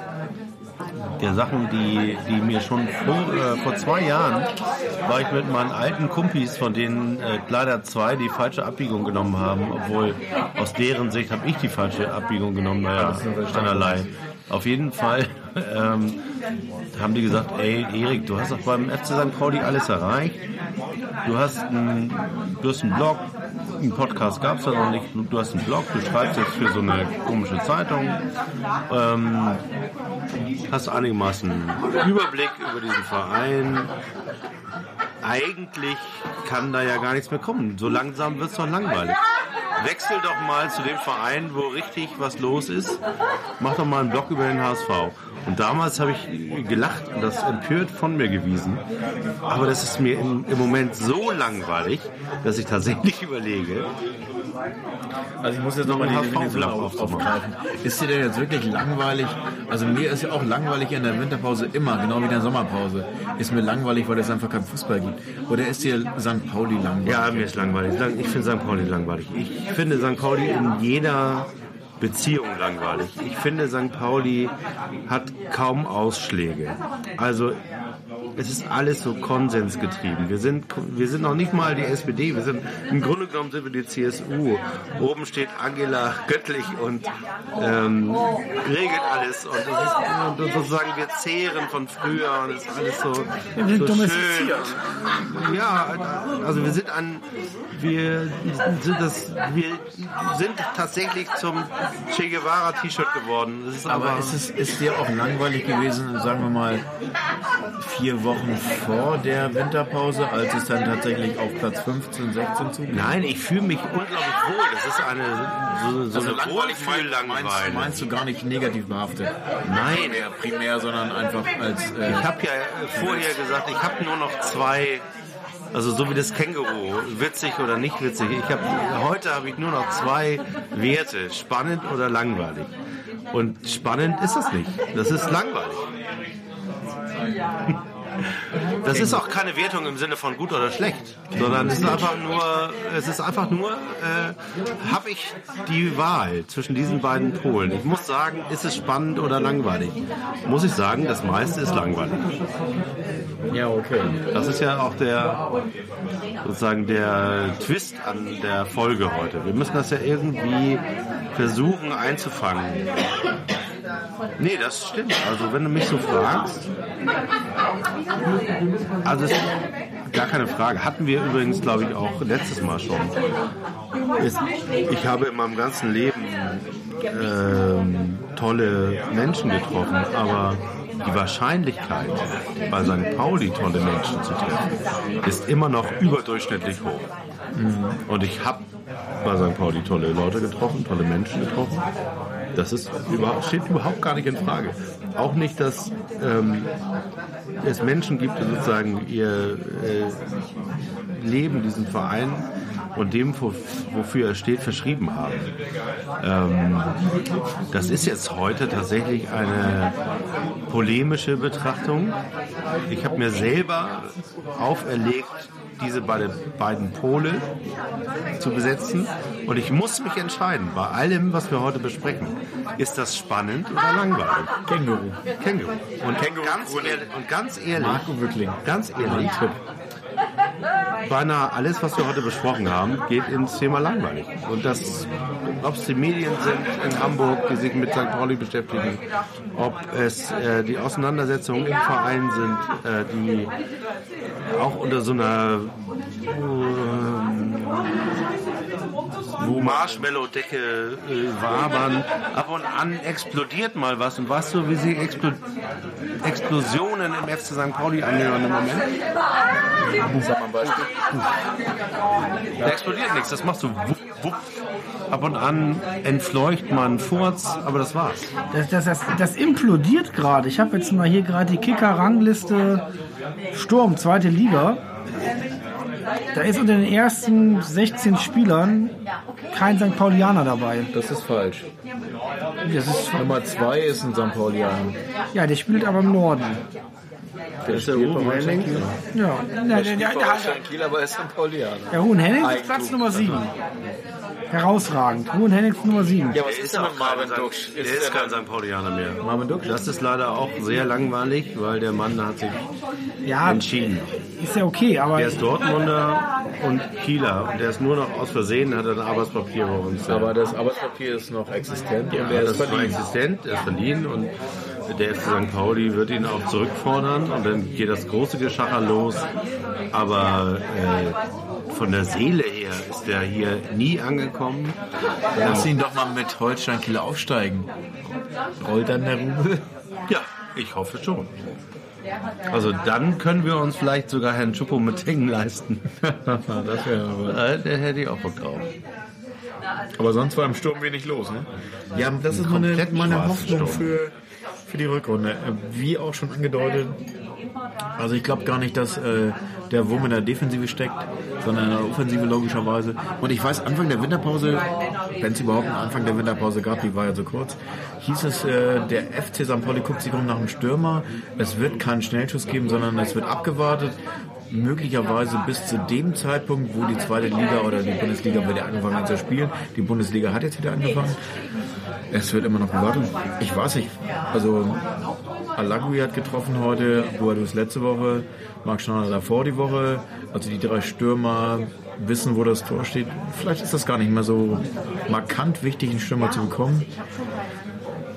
der Sachen, die, die mir schon vor, äh, vor zwei Jahren war ich mit meinen alten Kumpis, von denen äh, leider zwei die falsche Abbiegung genommen haben, obwohl aus deren Sicht habe ich die falsche Abbiegung genommen, naja, einerlei. Auf jeden Fall ähm, haben die gesagt, ey Erik, du hast doch beim F C Sankt Pauli alles erreicht. Du hast einen, du hast einen Blog, einen Podcast gab es ja noch nicht, du hast einen Blog, du schreibst jetzt für so eine komische Zeitung, ähm, hast einigermaßen Überblick über diesen Verein. Eigentlich kann da ja gar nichts mehr kommen. So langsam wird es doch langweilig. Wechsel doch mal zu dem Verein, wo richtig was los ist. Mach doch mal einen Blog über den H S V. Und damals habe ich gelacht und das empört von mir gewiesen. Aber das ist mir im, im Moment so langweilig, dass ich tatsächlich überlege, Also ich muss jetzt nochmal die H S Definition V-Blog auf, aufzumachen. aufgreifen. Ist dir denn jetzt wirklich langweilig? Also mir ist ja auch langweilig in der Winterpause immer, genau wie in der Sommerpause. Ist mir langweilig, weil es einfach keinen Fußball gibt. Oder ist dir Sankt Pauli langweilig? ja, mir ist langweilig. Ich finde Sankt Pauli langweilig. Ich finde Sankt Pauli in jeder Beziehung langweilig. Ich finde, Sankt Pauli hat kaum Ausschläge. Also es ist alles so konsensgetrieben. Wir sind, wir sind noch nicht mal die S P D. Wir sind, im Grunde genommen sind wir die C S U. Oben steht Angela Göttlich und ähm, regelt alles. Und, das ist, und sozusagen wir zehren von früher und es ist alles so, Wir sind so domestiziert. schön. Ja, also wir sind an, wir sind das, wir sind tatsächlich zum Che Guevara T-Shirt geworden. Das ist aber, Aber ist es ist dir auch langweilig gewesen, sagen wir mal, vier wenige Wochen vor der Winterpause, als es dann tatsächlich auf Platz fünfzehn, sechzehn zuging? Nein, ich fühle mich unglaublich wohl. Das ist eine so, so Also eine langweilig Wohlfühl-Langweile. meinst, meinst du gar nicht negativ behaftet? Nein, Primär, primär sondern einfach als... Äh, ich habe ja vorher gesagt, ich habe nur noch zwei, also so wie das Känguru, witzig oder nicht witzig. Ich hab, heute habe ich nur noch zwei Werte, spannend oder langweilig. Und spannend ist das nicht, das ist langweilig. Das ist auch keine Wertung im Sinne von gut oder schlecht, sondern es ist einfach nur, es ist einfach nur, äh, habe ich die Wahl zwischen diesen beiden Polen. Ich muss sagen, ist es spannend oder langweilig? Muss ich sagen, das meiste ist langweilig. ja, okay. Das ist ja auch der, sozusagen der Twist an der Folge heute. Wir müssen das ja irgendwie versuchen einzufangen. Nee, das stimmt. Also wenn du mich so fragst, also es, gar keine Frage. Hatten wir übrigens, glaube ich, auch letztes Mal schon. Es, ich habe in meinem ganzen Leben ähm, tolle Menschen getroffen, aber die Wahrscheinlichkeit, bei Sankt Pauli tolle Menschen zu treffen, ist immer noch überdurchschnittlich hoch. Und ich habe bei Sankt Pauli tolle Leute getroffen, tolle Menschen getroffen. Das ist überhaupt, steht überhaupt gar nicht in Frage. Auch nicht, dass ähm, es Menschen gibt, die sozusagen ihr äh, Leben, diesen Verein und dem, wofür er steht, verschrieben haben. Ähm, das ist jetzt heute tatsächlich eine polemische Betrachtung. Ich habe mir selber auferlegt, diese beide, beiden Pole zu besetzen. Und ich muss mich entscheiden, bei allem, was wir heute besprechen, ist das spannend oder langweilig? Känguru. Känguru. Und, Känguru ganz, ehrlich, und ganz ehrlich, Marco Wückling. ganz ehrlich, beinahe alles, was wir heute besprochen haben, geht ins Thema langweilig. Und das, ob es die Medien sind in Hamburg, die sich mit Sankt Pauli beschäftigen, ob es äh, die Auseinandersetzungen im Verein sind, äh, die auch unter so einer äh, wo Marshmallow-Decke äh, wabern. Ab und an explodiert mal was. Und weißt du, wie sie Explo- Explosionen im F C Sankt Pauli anhören im Moment? Sag mal ein Beispiel. Da explodiert nichts, das machst du wupp, wupp. Ab und an entfleucht man Furz, aber das war's. Das, das, das, das implodiert gerade. Ich habe jetzt mal hier gerade die Kicker-Rangliste Sturm, zweite Liga. Da ist unter den ersten sechzehn Spielern kein Sankt Paulianer dabei. Das ist falsch. Das ist, Nummer zwei ist ein Sankt Paulianer. ja, der spielt aber im Norden. Der ist der spielt Ruben bei Henning. Holstein Kiel. Ja, der, der, Der der, spielt bei Holstein Kiel, aber er ist Sankt Paulianer. der Huhn Henning ist Eigentum. Platz Nummer sieben. Herausragend. Huhn Henning ist Nummer sieben. Ja, was ist denn mit Marvin Duksch? Der ist kein Sankt Paulianer mehr. Marvin Duksch? Das ist leider auch sehr langweilig, weil der Mann hat sich Ja, entschieden. ist ja okay, aber Der ist Dortmunder und Kieler. Und der ist nur noch aus Versehen, hat er ein Arbeitspapier bei uns. Aber das Arbeitspapier ist noch existent Ja, und der das ist ist noch verliehen. existent, er ist verliehen und der F C Sankt Pauli wird ihn auch zurückfordern und dann geht das große Geschacher los. Aber äh, von der Seele her ist der hier nie angekommen. Lass ihn doch mal mit Holstein Kiel aufsteigen. Rollt dann der Rubel? Ja, ich hoffe schon. Also dann können wir uns vielleicht sogar Herrn Choupo-Moting leisten. Das wäre Äh, Der hätte ich auch Bock drauf. Aber sonst war im Sturm wenig los, ne? Ja, das ist meine, komplett meine schwarzen Hoffnung Sturm. für, für die Rückrunde. Wie auch schon angedeutet, also ich glaube gar nicht, dass äh, der Wurm in der Defensive steckt, sondern in der Offensive logischerweise. Und ich weiß, Anfang der Winterpause, wenn es überhaupt einen Anfang der Winterpause gab, die war ja so kurz, hieß es, äh, der F C Sankt Pauli guckt sich um nach einem Stürmer. Es wird keinen Schnellschuss geben, sondern es wird abgewartet. Möglicherweise bis zu dem Zeitpunkt, wo die zweite Liga oder die Bundesliga wieder angefangen hat zu spielen. Die Bundesliga hat jetzt wieder angefangen. Es wird immer noch gewartet. Ich weiß nicht. Also Alagui hat getroffen heute, Boadus letzte Woche, Marc Schneider davor die Woche. Also die drei Stürmer wissen, wo das Tor steht. Vielleicht ist das gar nicht mehr so markant wichtig, einen Stürmer zu bekommen.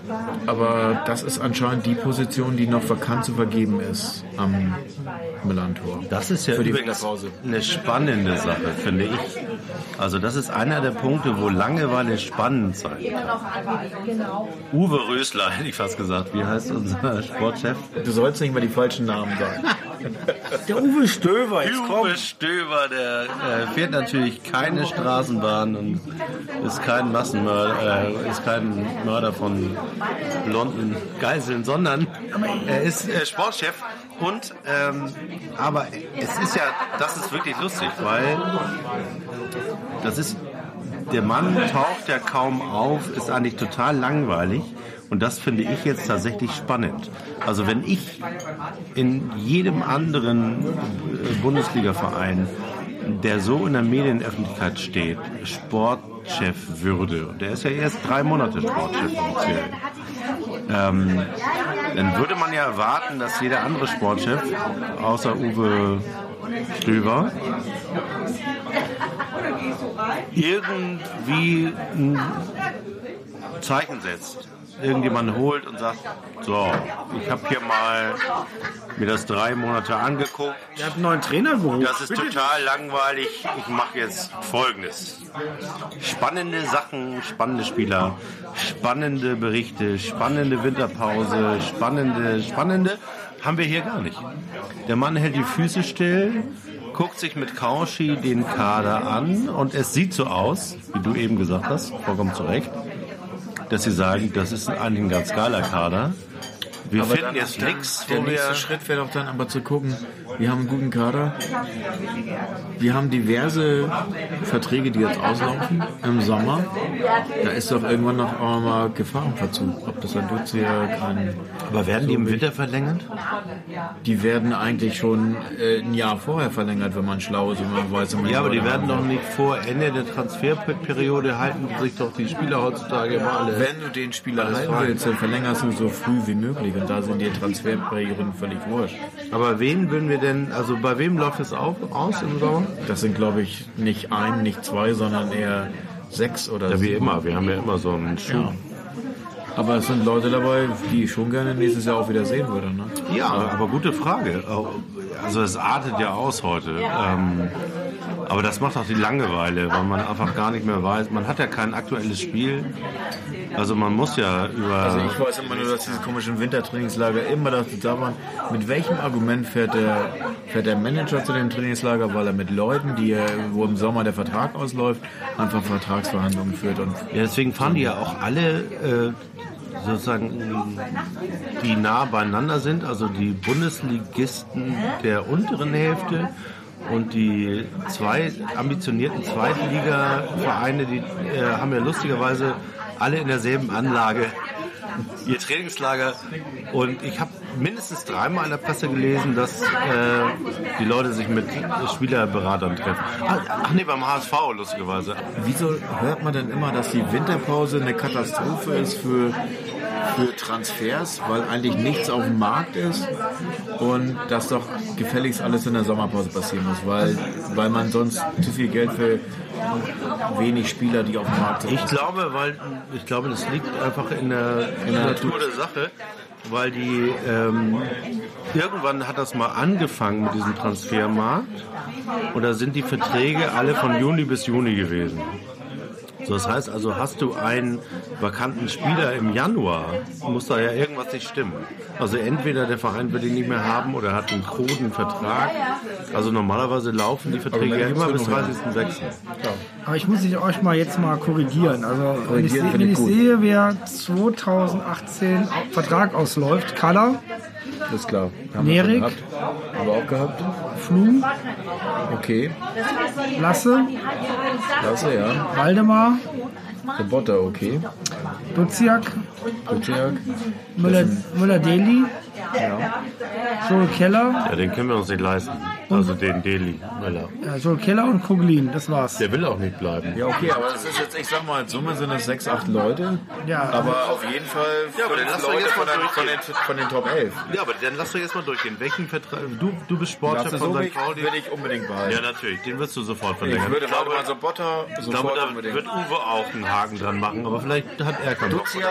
Aber das ist anscheinend die Position, die noch vakant zu vergeben ist am Millantor. Das ist ja für die übrigens Winterpause. eine spannende Sache, finde ich. Also das ist einer der Punkte, wo Langeweile spannend sein kann. Uwe Rösler, hätte ich fast gesagt. Wie heißt unser Sportchef? Du sollst nicht mal die falschen Namen sagen. Der Uwe Stöver, jetzt kommt. Uwe Stöver, der äh, fährt natürlich keine Straßenbahn und ist kein Massenmörder, äh, ist kein Mörder von blonden Geiseln, sondern er ist äh, Sportchef. Und, ähm, aber es ist ja, das ist wirklich lustig, weil das ist, der Mann taucht ja kaum auf, ist eigentlich total langweilig. Und das finde ich jetzt tatsächlich spannend. Also wenn ich in jedem anderen Bundesliga-Verein, der so in der Medienöffentlichkeit steht, Sportchef würde, und der ist ja erst drei Monate Sportchef offiziell, ähm, dann würde man ja erwarten, dass jeder andere Sportchef, außer Uwe Stöver, irgendwie ein Zeichen setzt. Irgendjemand holt und sagt, so, ich habe hier mal mir das drei Monate angeguckt. Er hat einen neuen Trainer geholt. Das ist total langweilig. Ich mache jetzt Folgendes. Spannende Sachen, spannende Spieler, spannende Berichte, spannende Winterpause, spannende, spannende haben wir hier gar nicht. Der Mann hält die Füße still, guckt sich mit Kauschi den Kader an und es sieht so aus, wie du eben gesagt hast, vollkommen zu Recht, dass sie sagen, das ist eigentlich ein ganz geiler Kader. Wir aber finden jetzt nichts, Der wo wir... nächste Schritt wäre doch dann aber zu gucken, wir haben einen guten Kader, wir haben diverse Verträge, die jetzt auslaufen im Sommer. Da ist doch irgendwann noch auch mal Gefahrenverzug. Ob das ein Dutzjährig, ein... Aber werden die im Winter verlängert? Die werden eigentlich schon äh, ein Jahr vorher verlängert, wenn man schlau ist und man weiß, wenn man Ja, aber die Leute werden haben doch will. nicht vor Ende der Transferperiode halten sich doch die Spieler heutzutage immer alle... Wenn du den Spieler halten willst, dann verlängerst du so früh wie möglich. Und da sind die Transferperioden völlig wurscht. Aber wen würden wir denn, also bei wem läuft es auf, aus im Sommer? Das sind, glaube ich, nicht ein, nicht zwei, sondern eher sechs oder Ja, wie sieben. immer, wir haben ja immer so einen Schub. Ja. Aber es sind Leute dabei, die ich schon gerne nächstes Jahr auch wieder sehen würde. Ne? Ja, aber gute Frage. Also es artet ja aus heute. Ähm, aber das macht auch die Langeweile, weil man einfach gar nicht mehr weiß. Man hat ja kein aktuelles Spiel. Also man muss ja über... Also ich weiß immer nur, dass diese komischen Wintertrainingslager immer dazu da waren. Mit welchem Argument fährt der, fährt der Manager zu dem Trainingslager? Weil er mit Leuten, die, wo im Sommer der Vertrag ausläuft, einfach Vertragsverhandlungen führt. Und Ja, deswegen fahren die ja auch alle... Äh, sozusagen, die nah beieinander sind, also die Bundesligisten der unteren Hälfte und die zwei ambitionierten Zweitliga-Vereine, die äh, haben ja lustigerweise alle in derselben Anlage ihr Trainingslager. Und ich habe mindestens dreimal in der Presse gelesen, dass äh, die Leute sich mit Spielerberatern treffen. Ach, ach nee, beim H S V lustigerweise. wieso hört man denn immer, dass die Winterpause eine Katastrophe ist für, für Transfers, weil eigentlich nichts auf dem Markt ist und dass doch gefälligst alles in der Sommerpause passieren muss, weil, weil man sonst zu viel Geld für wenig Spieler, die auf dem Markt sind. Ich glaube, weil ich glaube, das liegt einfach in der, in der Natur der Sache, weil die ähm, irgendwann hat das mal angefangen mit diesem Transfermarkt und da sind die Verträge alle von Juni bis Juni gewesen. So, das heißt also, hast du einen vakanten Spieler im Januar, muss da ja irgendwas nicht stimmen. Also entweder der Verein will ihn nicht mehr haben oder hat einen kruden Vertrag. Also normalerweise laufen die Verträge ja immer bis dreißigsten sechsten Aber ich muss ich euch mal jetzt mal korrigieren. Also wenn ich, Korrigieren se- finde wenn ich ich gut. sehe, wer zweitausendachtzehn Vertrag ausläuft, Kalla, Das ist klar. Haben Nerik. wir schon gehabt. Haben wir auch gehabt. Flum, Okay. Lasse, Klasse, ja. Waldemar, Roboter, okay. Duziak, Kuciak. Müller, Müller-Deli, Ja. Joel Keller, Ja, den können wir uns nicht leisten. Also den Deli Möller. ja, Joel Keller und Koglin, das war's. Der will auch nicht bleiben. Ja, okay, aber das ist jetzt, ich sag mal, in Summe sind es sechs, acht Leute. Ja. Aber auf jeden Fall Ja, aber dann fünf lass doch Leute jetzt von, mal den, von, durchgehen. den, von den Top elf. Ja, aber dann lass doch jetzt mal durchgehen. Welchen Vertrag... Du, du bist Sportchef Lasse von Sobik Sankt Pauli. will ich unbedingt behalten. Ja, natürlich. Den wirst du sofort Ich verlängern. würde Ich glaube, mal so Botter ich glaube, sofort da unbedingt. wird Uwe auch einen Haken dran machen. Aber vielleicht hat er keinen Bock. Duziak oder seine- ist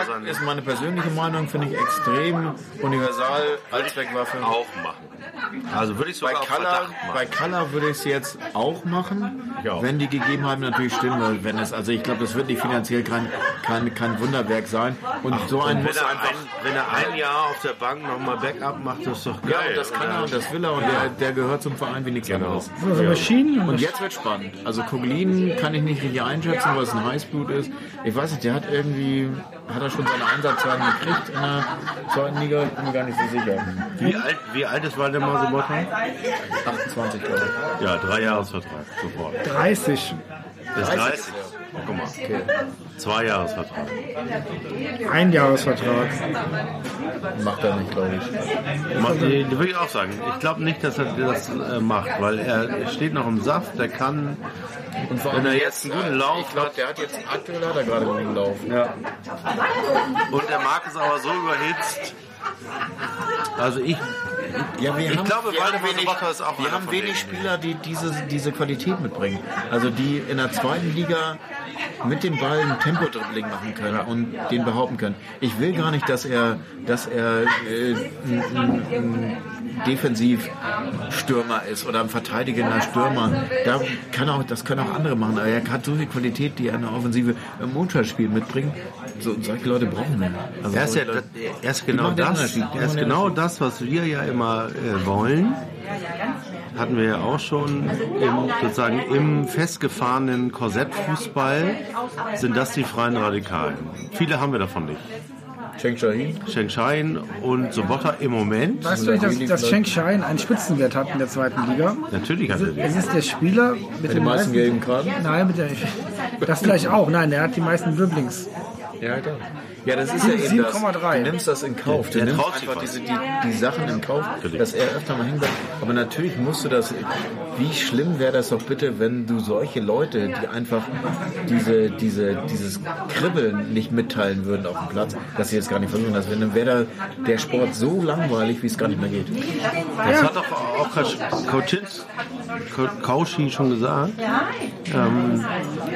meine persönliche Meinung, finde ich extrem universal, Allzweckwaffe. Auch machen. Also würde ich Bei sogar auf Color, Verdacht machen. bei Color würde ich es jetzt auch machen, Ja. wenn die Gegebenheiten natürlich stimmen. Weil wenn es, also ich glaube, das wird nicht finanziell kein, kein, kein Wunderwerk sein. Und so ein Wenn muss er, einfach... ein, wenn er ein Jahr auf der Bank nochmal Backup macht, das ist doch geil. Ja, und das kann er und das will er und der, der gehört zum Verein wie nichts Genau. anderes. Also Maschinen. Und jetzt wird spannend. Also Koglin kann ich nicht richtig einschätzen, weil es ein Heißblut ist. Ich weiß nicht, der hat irgendwie, hat er schon seine Einsatzzeiten gekriegt in der zweiten Liga? Ich bin mir gar nicht so sicher. Wie alt, wie alt ist Waldemar Sobotka? achtundzwanzig, glaube ich. Ja, drei Jahresvertrag, sofort. dreißig. Bis dreißig. Oh, guck mal. Zwei Jahresvertrag. Ein Jahresvertrag. Macht er nicht, glaube ich. Macht, die, die würde ich auch sagen. Ich glaube nicht, dass er das äh, macht, weil er steht noch im Saft, der kann, Und vor wenn allem er jetzt einen guten Lauf ich glaube, der hat jetzt aktuell hat er gerade einen guten Lauf. ja. Und der Markt ist aber so überhitzt. Also ich, Ja, wir Ich haben, glaube, wir Waldemar haben wenig, Sobotka ist auch wir einer haben von wenig denen. Spieler, die diese, diese Qualität mitbringen. Also die in der zweiten Liga mit dem Ball ein Tempo-Dribbling machen können und den behaupten können. Ich will gar nicht, dass er, dass er äh, ein, ein, ein Defensivstürmer ist oder ein verteidigender Stürmer. Da kann auch, das können auch andere machen. Aber er hat so viel Qualität, die er in der Offensive im Mondschallspiel mitbringt. So, solche Leute brauchen wir. Also er ist, ja, solche Leute- er ist genau machen den das, Unterschied. Die er ist machen den genau Unterschied. das, was wir ja immer äh, wollen. Hatten wir ja auch schon im, sozusagen im festgefahrenen Korsettfußball sind das die freien Radikalen. Viele haben wir davon nicht. Cheng Shahin. Cheng Shahin und Sobotka im Moment. Weißt du nicht, dass, dass Cheng Shahin einen Spitzenwert hat in der zweiten Liga? Natürlich hat er Es die. ist der Spieler mit Den den meisten gelben Karten. Nein, mit der, das vielleicht auch. Nein, der hat die meisten Dribblings. Ja, klar. Ja, das ist ja eben das. sieben Komma drei. Du nimmst das in Kauf. Du Der nimmst traut sich einfach was. diese, die, die Sachen in Kauf, dass er öfter mal hinkommt. Aber natürlich musst du das, wie schlimm wäre das doch bitte, wenn du solche Leute, die einfach diese, diese, dieses Kribbeln nicht mitteilen würden auf dem Platz, dass sie jetzt gar nicht versuchen. Das wäre, dann wäre da der Sport so langweilig, wie es gar nicht mehr geht. Das hat doch auch Kauschins, Kauschi schon gesagt. Ähm,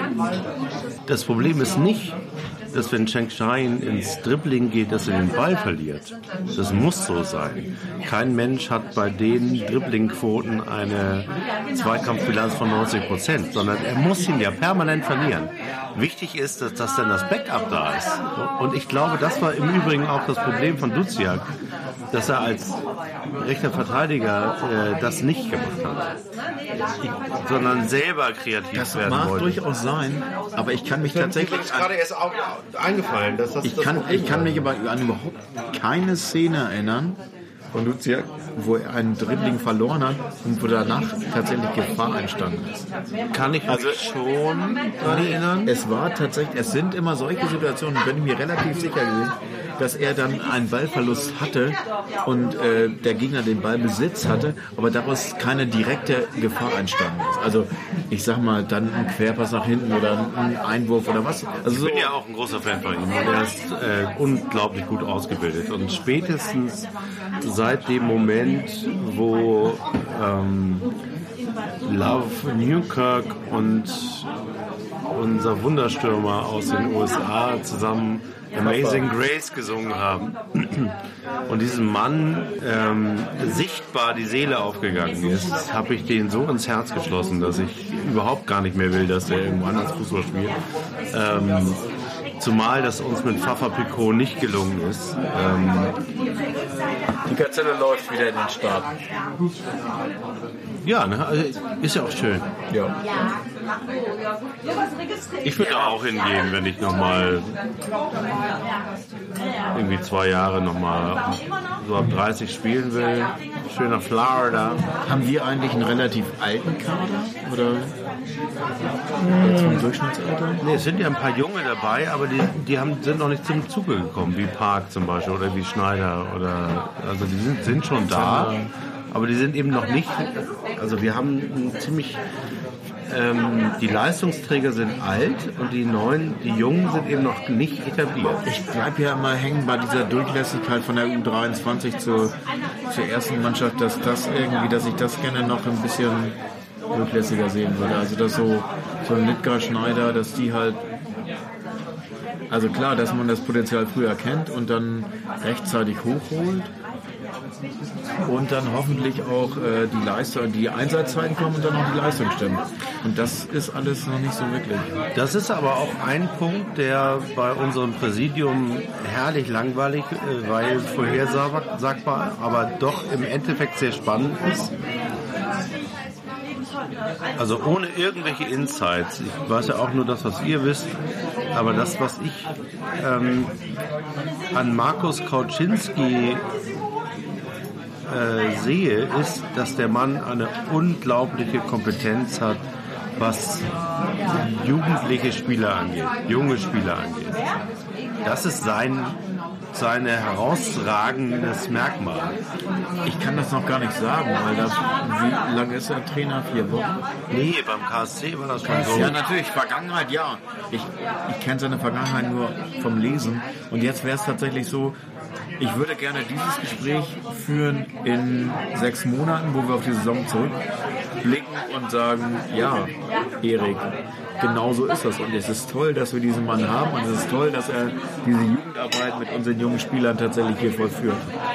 das Problem ist nicht, dass wenn Cheng Shahin ins Dribbling geht, dass er den Ball verliert. Das muss so sein. Kein Mensch hat bei den Dribblingquoten eine Zweikampfbilanz von neunzig Prozent, sondern er muss ihn ja permanent verlieren. Wichtig ist, dass, dass dann das Backup da ist. Und ich glaube, das war im Übrigen auch das Problem von Duziak, dass er als rechter Verteidiger äh, das nicht gemacht hat, sondern selber kreativ Das werden mag wollte. durchaus sein, aber ich kann mich tatsächlich an, erst auch eingefallen, dass das ich kann, ich kann mich aber an überhaupt keine Szene erinnern, von Lucia, wo er einen Dribbling verloren hat und wo danach tatsächlich Gefahr entstanden ist. kann ich Also- mich schon daran erinnern. Es war tatsächlich, es sind immer solche Situationen, bin ich mir relativ sicher gewesen, dass er dann einen Ballverlust hatte und äh, der Gegner den Ballbesitz hatte, aber daraus keine direkte Gefahr entstanden ist. Also ich sag mal, dann ein Querpass nach hinten oder ein Einwurf oder was. Also Ich so, bin ja auch ein großer Fan von ihm und er ist äh, unglaublich gut ausgebildet. Und spätestens seit dem Moment, wo ähm, Love Newkirk und unser Wunderstürmer aus den U S A zusammen Amazing Grace gesungen haben und diesem Mann ähm, sichtbar die Seele aufgegangen ist, habe ich den so ins Herz geschlossen, dass ich überhaupt gar nicht mehr will, dass er irgendwo anders Fußball spielt. Ähm, zumal das uns mit Fafa Picot nicht gelungen ist. Ähm, die Gazelle läuft wieder in den Start. ja, ne, also ist ja auch schön. Ja. Ich würde auch hingehen, wenn ich nochmal irgendwie zwei Jahre nochmal so ab dreißig spielen will. Schön nach Florida. Haben wir eigentlich einen relativ alten Kader? Oder jetzt vom Durchschnittsalter? Nee, es sind ja ein paar Junge dabei, aber die, die haben, sind noch nicht zum Zuge gekommen, wie Park zum Beispiel oder wie Schneider. Oder, also die sind, sind schon da, aber die sind eben noch nicht. Also wir haben ein ziemlich... Ähm, die Leistungsträger sind alt und die neuen, die Jungen sind eben noch nicht etabliert. Ich bleibe ja immer hängen bei dieser Durchlässigkeit von der U dreiundzwanzig zur, zur ersten Mannschaft, dass das irgendwie, dass ich das gerne noch ein bisschen durchlässiger sehen würde. Also dass so, so ein Litka, Schneider, dass die halt Also klar, dass man das Potenzial früher kennt und dann rechtzeitig hochholt. Und dann hoffentlich auch äh, die Leistung, die Einsatzzeiten kommen und dann auch die Leistung stimmt. Und das ist alles noch nicht so wirklich. Das ist aber auch ein Punkt, der bei unserem Präsidium herrlich langweilig, äh, weil vorhersagbar, aber doch im Endeffekt sehr spannend ist. Also ohne irgendwelche Insights. Ich weiß ja auch nur das, was ihr wisst. Aber das, was ich ähm, an Markus Kauczynski Äh, sehe, ist, dass der Mann eine unglaubliche Kompetenz hat, was jugendliche Spieler angeht, junge Spieler angeht. Das ist sein, sein herausragendes Merkmal. Ich kann das noch gar nicht sagen, weil das, wie lange ist er Trainer? Vier Wochen? Nee, beim K S C war das schon so. Ja, natürlich, Vergangenheit, ja. Ich, ich kenne seine Vergangenheit nur vom Lesen. Und jetzt wäre es tatsächlich so, ich würde gerne dieses Gespräch führen in sechs Monaten, wo wir auf die Saison zurückblicken und sagen, ja, Erik, genau so ist das. Und es ist toll, dass wir diesen Mann haben und es ist toll, dass er diese Jugendarbeit mit unseren jungen Spielern tatsächlich hier vollführt.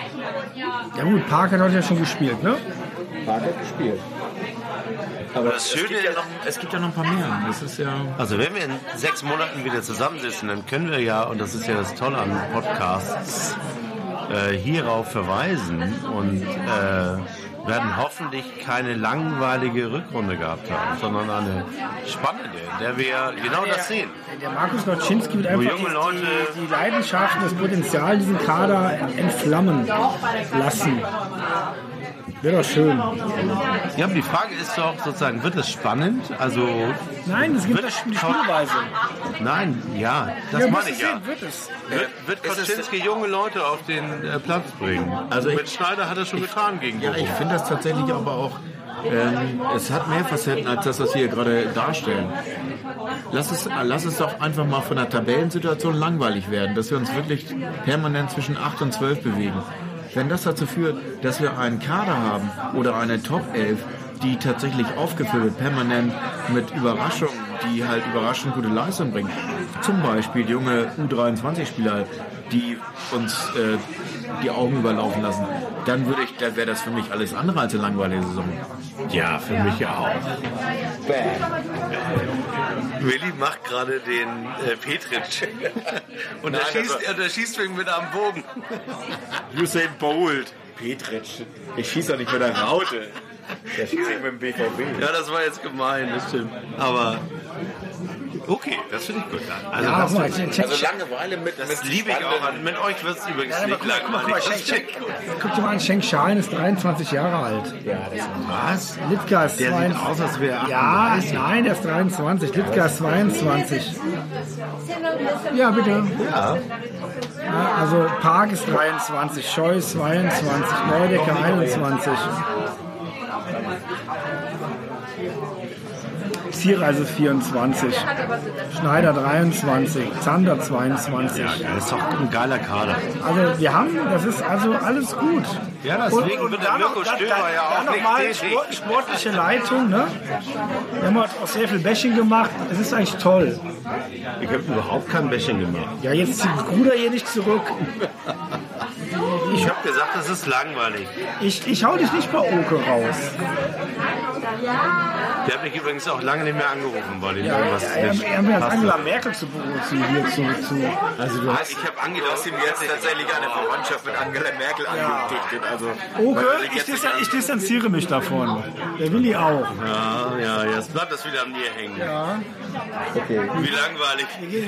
Ja gut, Park hat heute ja schon gespielt, ne? Park hat gespielt. Aber das es, Schöne gibt ja noch, es gibt ja noch ein paar mehr. Das ist ja Also wenn wir in sechs Monaten wieder zusammensitzen, dann können wir ja, und das ist ja das Tolle an Podcasts, äh, hierauf verweisen und äh, werden hoffentlich keine langweilige Rückrunde gehabt haben, sondern eine spannende, in der wir genau das sehen. Der Markus Kauczynski wird einfach junge Leute die, die Leidenschaften, das Potenzial diesen Kader entflammen lassen. Wäre doch schön. Ja, aber die Frage ist doch sozusagen, wird es spannend? Also Nein, es gibt wird das die Spielweise. Nein, ja, das Ja, meine muss ich es ja. sehen, wird es. Wird, wird Kauczynski junge Leute auf den äh, Platz bringen? Also ich- mit Schneider hat er schon getan gegen Ja, Bochum. ich finde das tatsächlich aber auch, ähm, es hat mehr Facetten als das, was wir hier gerade darstellen. Lass es, lass es doch einfach mal von der Tabellensituation langweilig werden, dass wir uns wirklich permanent zwischen acht und zwölf bewegen. Wenn das dazu führt, dass wir einen Kader haben oder eine Top elf, die tatsächlich aufgefüllt wird, permanent mit Überraschungen, die halt überraschend gute Leistung bringen. Zum Beispiel junge U dreiundzwanzig-Spieler, die uns äh, die Augen überlaufen lassen. Dann würde ich, dann wäre das für mich alles andere als eine langweilige Saison. Ja, für mich ja auch. Willi macht gerade den äh, Petritsch. Und Nein, er schießt, das war- er schießt wegen mit am Bogen. Usain Bolt. Petritsch. Ich schieße doch nicht mit der Raute. Der schießt nicht mit dem B V B. Ja, das war jetzt gemein, das stimmt. Aber okay, das finde ich gut. Also, Ja, das, guck mal, check, check, Also Langeweile mit, das mit liebe ich auch. An. Mit euch wird es übrigens aber nicht guck mal, guck mal, guck mal, langweilig. check, check. Guck dir mal an, Schenk Schein ist dreiundzwanzig Jahre alt. Was? Litka ist Der sieht zweiundzwanzig. aus, als wäre er Ja, achtunddreißig. nein, der ist dreiundzwanzig. Litka ist zweiundzwanzig. Ja, bitte. Ja. Ja, also Park ist dreiundzwanzig, Scheu ist zweiundzwanzig, Neudecker einundzwanzig. Zierreise vierundzwanzig, Schneider dreiundzwanzig, Zander zweiundzwanzig. Das ist doch ein geiler Kader. Also wir haben, das ist also alles gut. Ja, deswegen wird der dann Mirko noch- dann- Stöber dann- ja auch dann noch nicht mal tätig. Sport, sportliche Leitung, ne? Wir haben auch sehr viel Bashing gemacht. Es ist eigentlich toll. Ich habe überhaupt kein Bashing gemacht. Ja, jetzt zieht Gruder hier nicht zurück. Ich habe gesagt, das ist langweilig. Ich, ich hau dich nicht bei Oke raus. Der hat mich übrigens auch lange nicht mehr angerufen, weil ihm Ja, irgendwas er, nicht er, er hat passte. Angela Merkel zu, zu, hier, zu, zu Also du hast, Ich habe Angela du hast ihm jetzt tatsächlich eine Verwandtschaft mit Angela Merkel angedichtet. Also, Oke, weil er sich ich, jetzt distan- ich distanziere mich davon. Der Willi auch. Ja, ja, jetzt bleibt das wieder an mir hängen. Ja. Wie langweilig.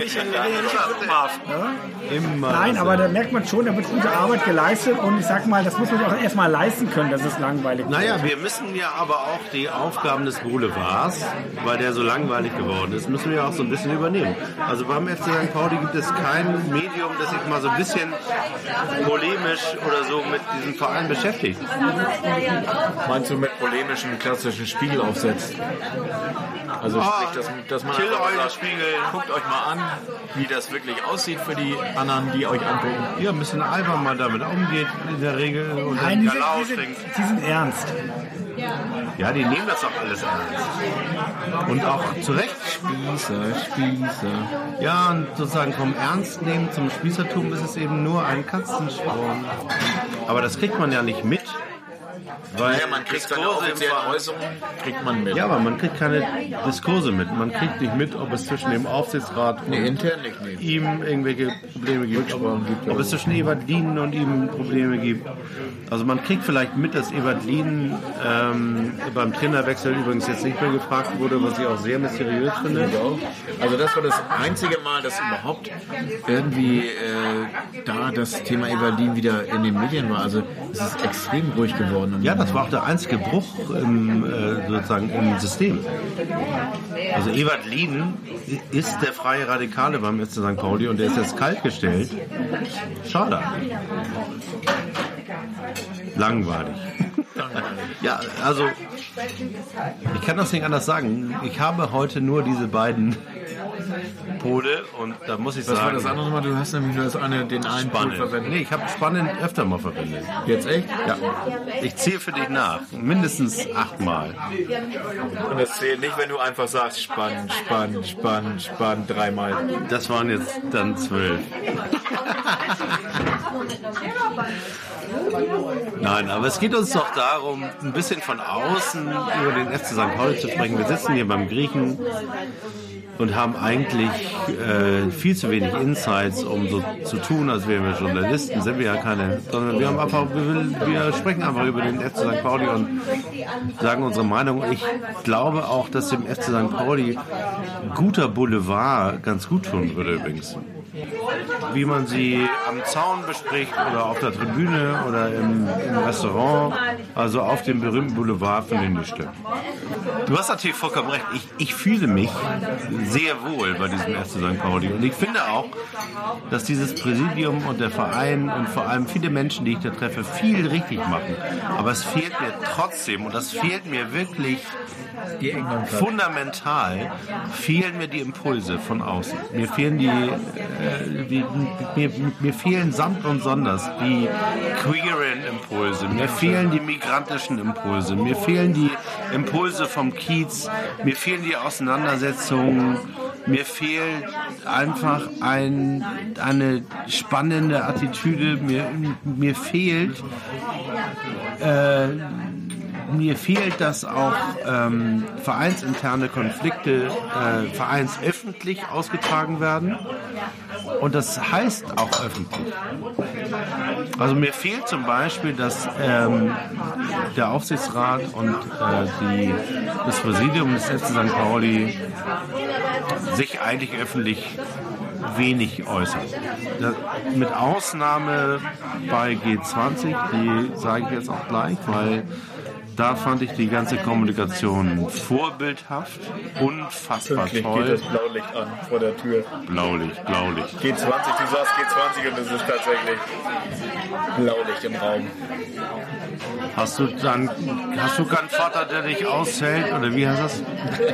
Ne? Immer. Nein, aber da merkt man schon, da wird gute Arbeit geleistet und ich sag mal, das muss man sich auch erstmal leisten können, dass es langweilig wird. Naja, wir müssen ja aber auch die Aufgaben des Boulevards, weil der so langweilig geworden ist, müssen wir auch so ein bisschen übernehmen. Also beim F C Sankt Pauli gibt es kein Medium, das sich mal so ein bisschen polemisch oder so mit diesem Verein beschäftigt. meinst du mit polemischen klassischen Spiegel aufsetzt? Also sprich, dass, dass man Kill einfach euren sagt, Spiegel. guckt euch mal an, wie das wirklich aussieht für die anderen, die euch angucken. Ja, ein bisschen albern mal da damit umgeht in der Regel und Nein, den die sind, Galau die, sind, trinkt. die sind ernst. Ja, die nehmen das auch alles ernst. Und auch zu Recht. Spießer, Spießer. Ja, und sozusagen vom Ernstnehmen zum Spießertum ist es eben nur ein Katzensprung. Aber das kriegt man ja nicht mit. Weil Naja, man kriegt seine Diskurse im offiziellen Verein- Äußerungen, kriegt man mit. Ja, aber man kriegt keine Diskurse mit. Man kriegt nicht mit, ob es zwischen dem Aufsichtsrat und Nee, intern nicht, nee. ihm irgendwelche Probleme gibt. Rücksprachen gibt, Ob ja. es zwischen Ewald Lienen und ihm Probleme gibt. Also man kriegt vielleicht mit, dass Ewald Lienen ähm, beim Trainerwechsel übrigens jetzt nicht mehr gefragt wurde, was ich auch sehr mysteriös finde. Also das war das einzige Mal, dass überhaupt irgendwie äh, da das Thema Evaldin wieder in den Medien war. Also es ist extrem ruhig geworden. Ja, das war auch der einzige Bruch im, äh, sozusagen im System. Also Ewald Lienen ist der freie Radikale beim F C Sankt Pauli und der ist jetzt kaltgestellt. Schade. Langweilig. Ja, also ich kann das nicht anders sagen. Ich habe heute nur diese beiden Pole und da muss ich Was war sagen, das andere Mal? Du hast nämlich nur das eine, den einen Pol spannend. verwendet. Nee, ich habe spannend öfter mal verwendet. Jetzt echt? Ja, ich zähle für dich nach. Mindestens achtmal. Und das zählt nicht, wenn du einfach sagst, spannend, spannend, spannend, spannend, dreimal. Das waren jetzt dann zwölf. Nein, aber es geht uns doch darum, ein bisschen von außen über den F C Sankt Pauli zu sprechen. Wir sitzen hier beim Griechen und haben eigentlich äh, viel zu wenig Insights, um so zu tun, als wären wir Journalisten. Sind wir ja keine, sondern wir haben einfach, wir, wir sprechen einfach über den F C Sankt Pauli und sagen unsere Meinung. Ich glaube auch, dass dem F C Sankt Pauli guter Boulevard ganz gut tun würde übrigens. Wie man sie am Zaun bespricht oder auf der Tribüne oder im, im Restaurant, also auf dem berühmten Boulevard von den Stimmen. Du hast natürlich vollkommen recht. Ich, ich fühle mich sehr wohl bei diesem F C Sankt Pauli. Und ich finde auch, dass dieses Präsidium und der Verein und vor allem viele Menschen, die ich da treffe, viel richtig machen. Aber es fehlt mir trotzdem, und das fehlt mir wirklich Die England fundamental, fehlen mir die Impulse von außen. Mir fehlen die, äh, die mir, mir fehlen samt und sonders die queeren Impulse, mir fehlen die migrantischen Impulse, mir fehlen die Impulse vom Kiez, mir fehlen die Auseinandersetzungen, mir fehlt einfach ein, eine spannende Attitüde, mir, mir fehlt äh, mir fehlt, dass auch ähm, vereinsinterne Konflikte äh, vereinsöffentlich ausgetragen werden. Und das heißt auch öffentlich. Also mir fehlt zum Beispiel, dass ähm, der Aufsichtsrat und äh, die, das Präsidium des F C Sankt Pauli sich eigentlich öffentlich wenig äußern. Das, mit Ausnahme bei G zwanzig, die sage ich jetzt auch gleich, weil da fand ich die ganze Kommunikation vorbildhaft, unfassbar Pünktlich geht toll. das Blaulicht an vor der Tür. Blaulicht, Blaulicht. G zwanzig, du sagst G zwanzig und es ist tatsächlich Blaulicht im Raum. Hast du dann, hast du keinen Vater, der dich aushält, oder wie heißt das?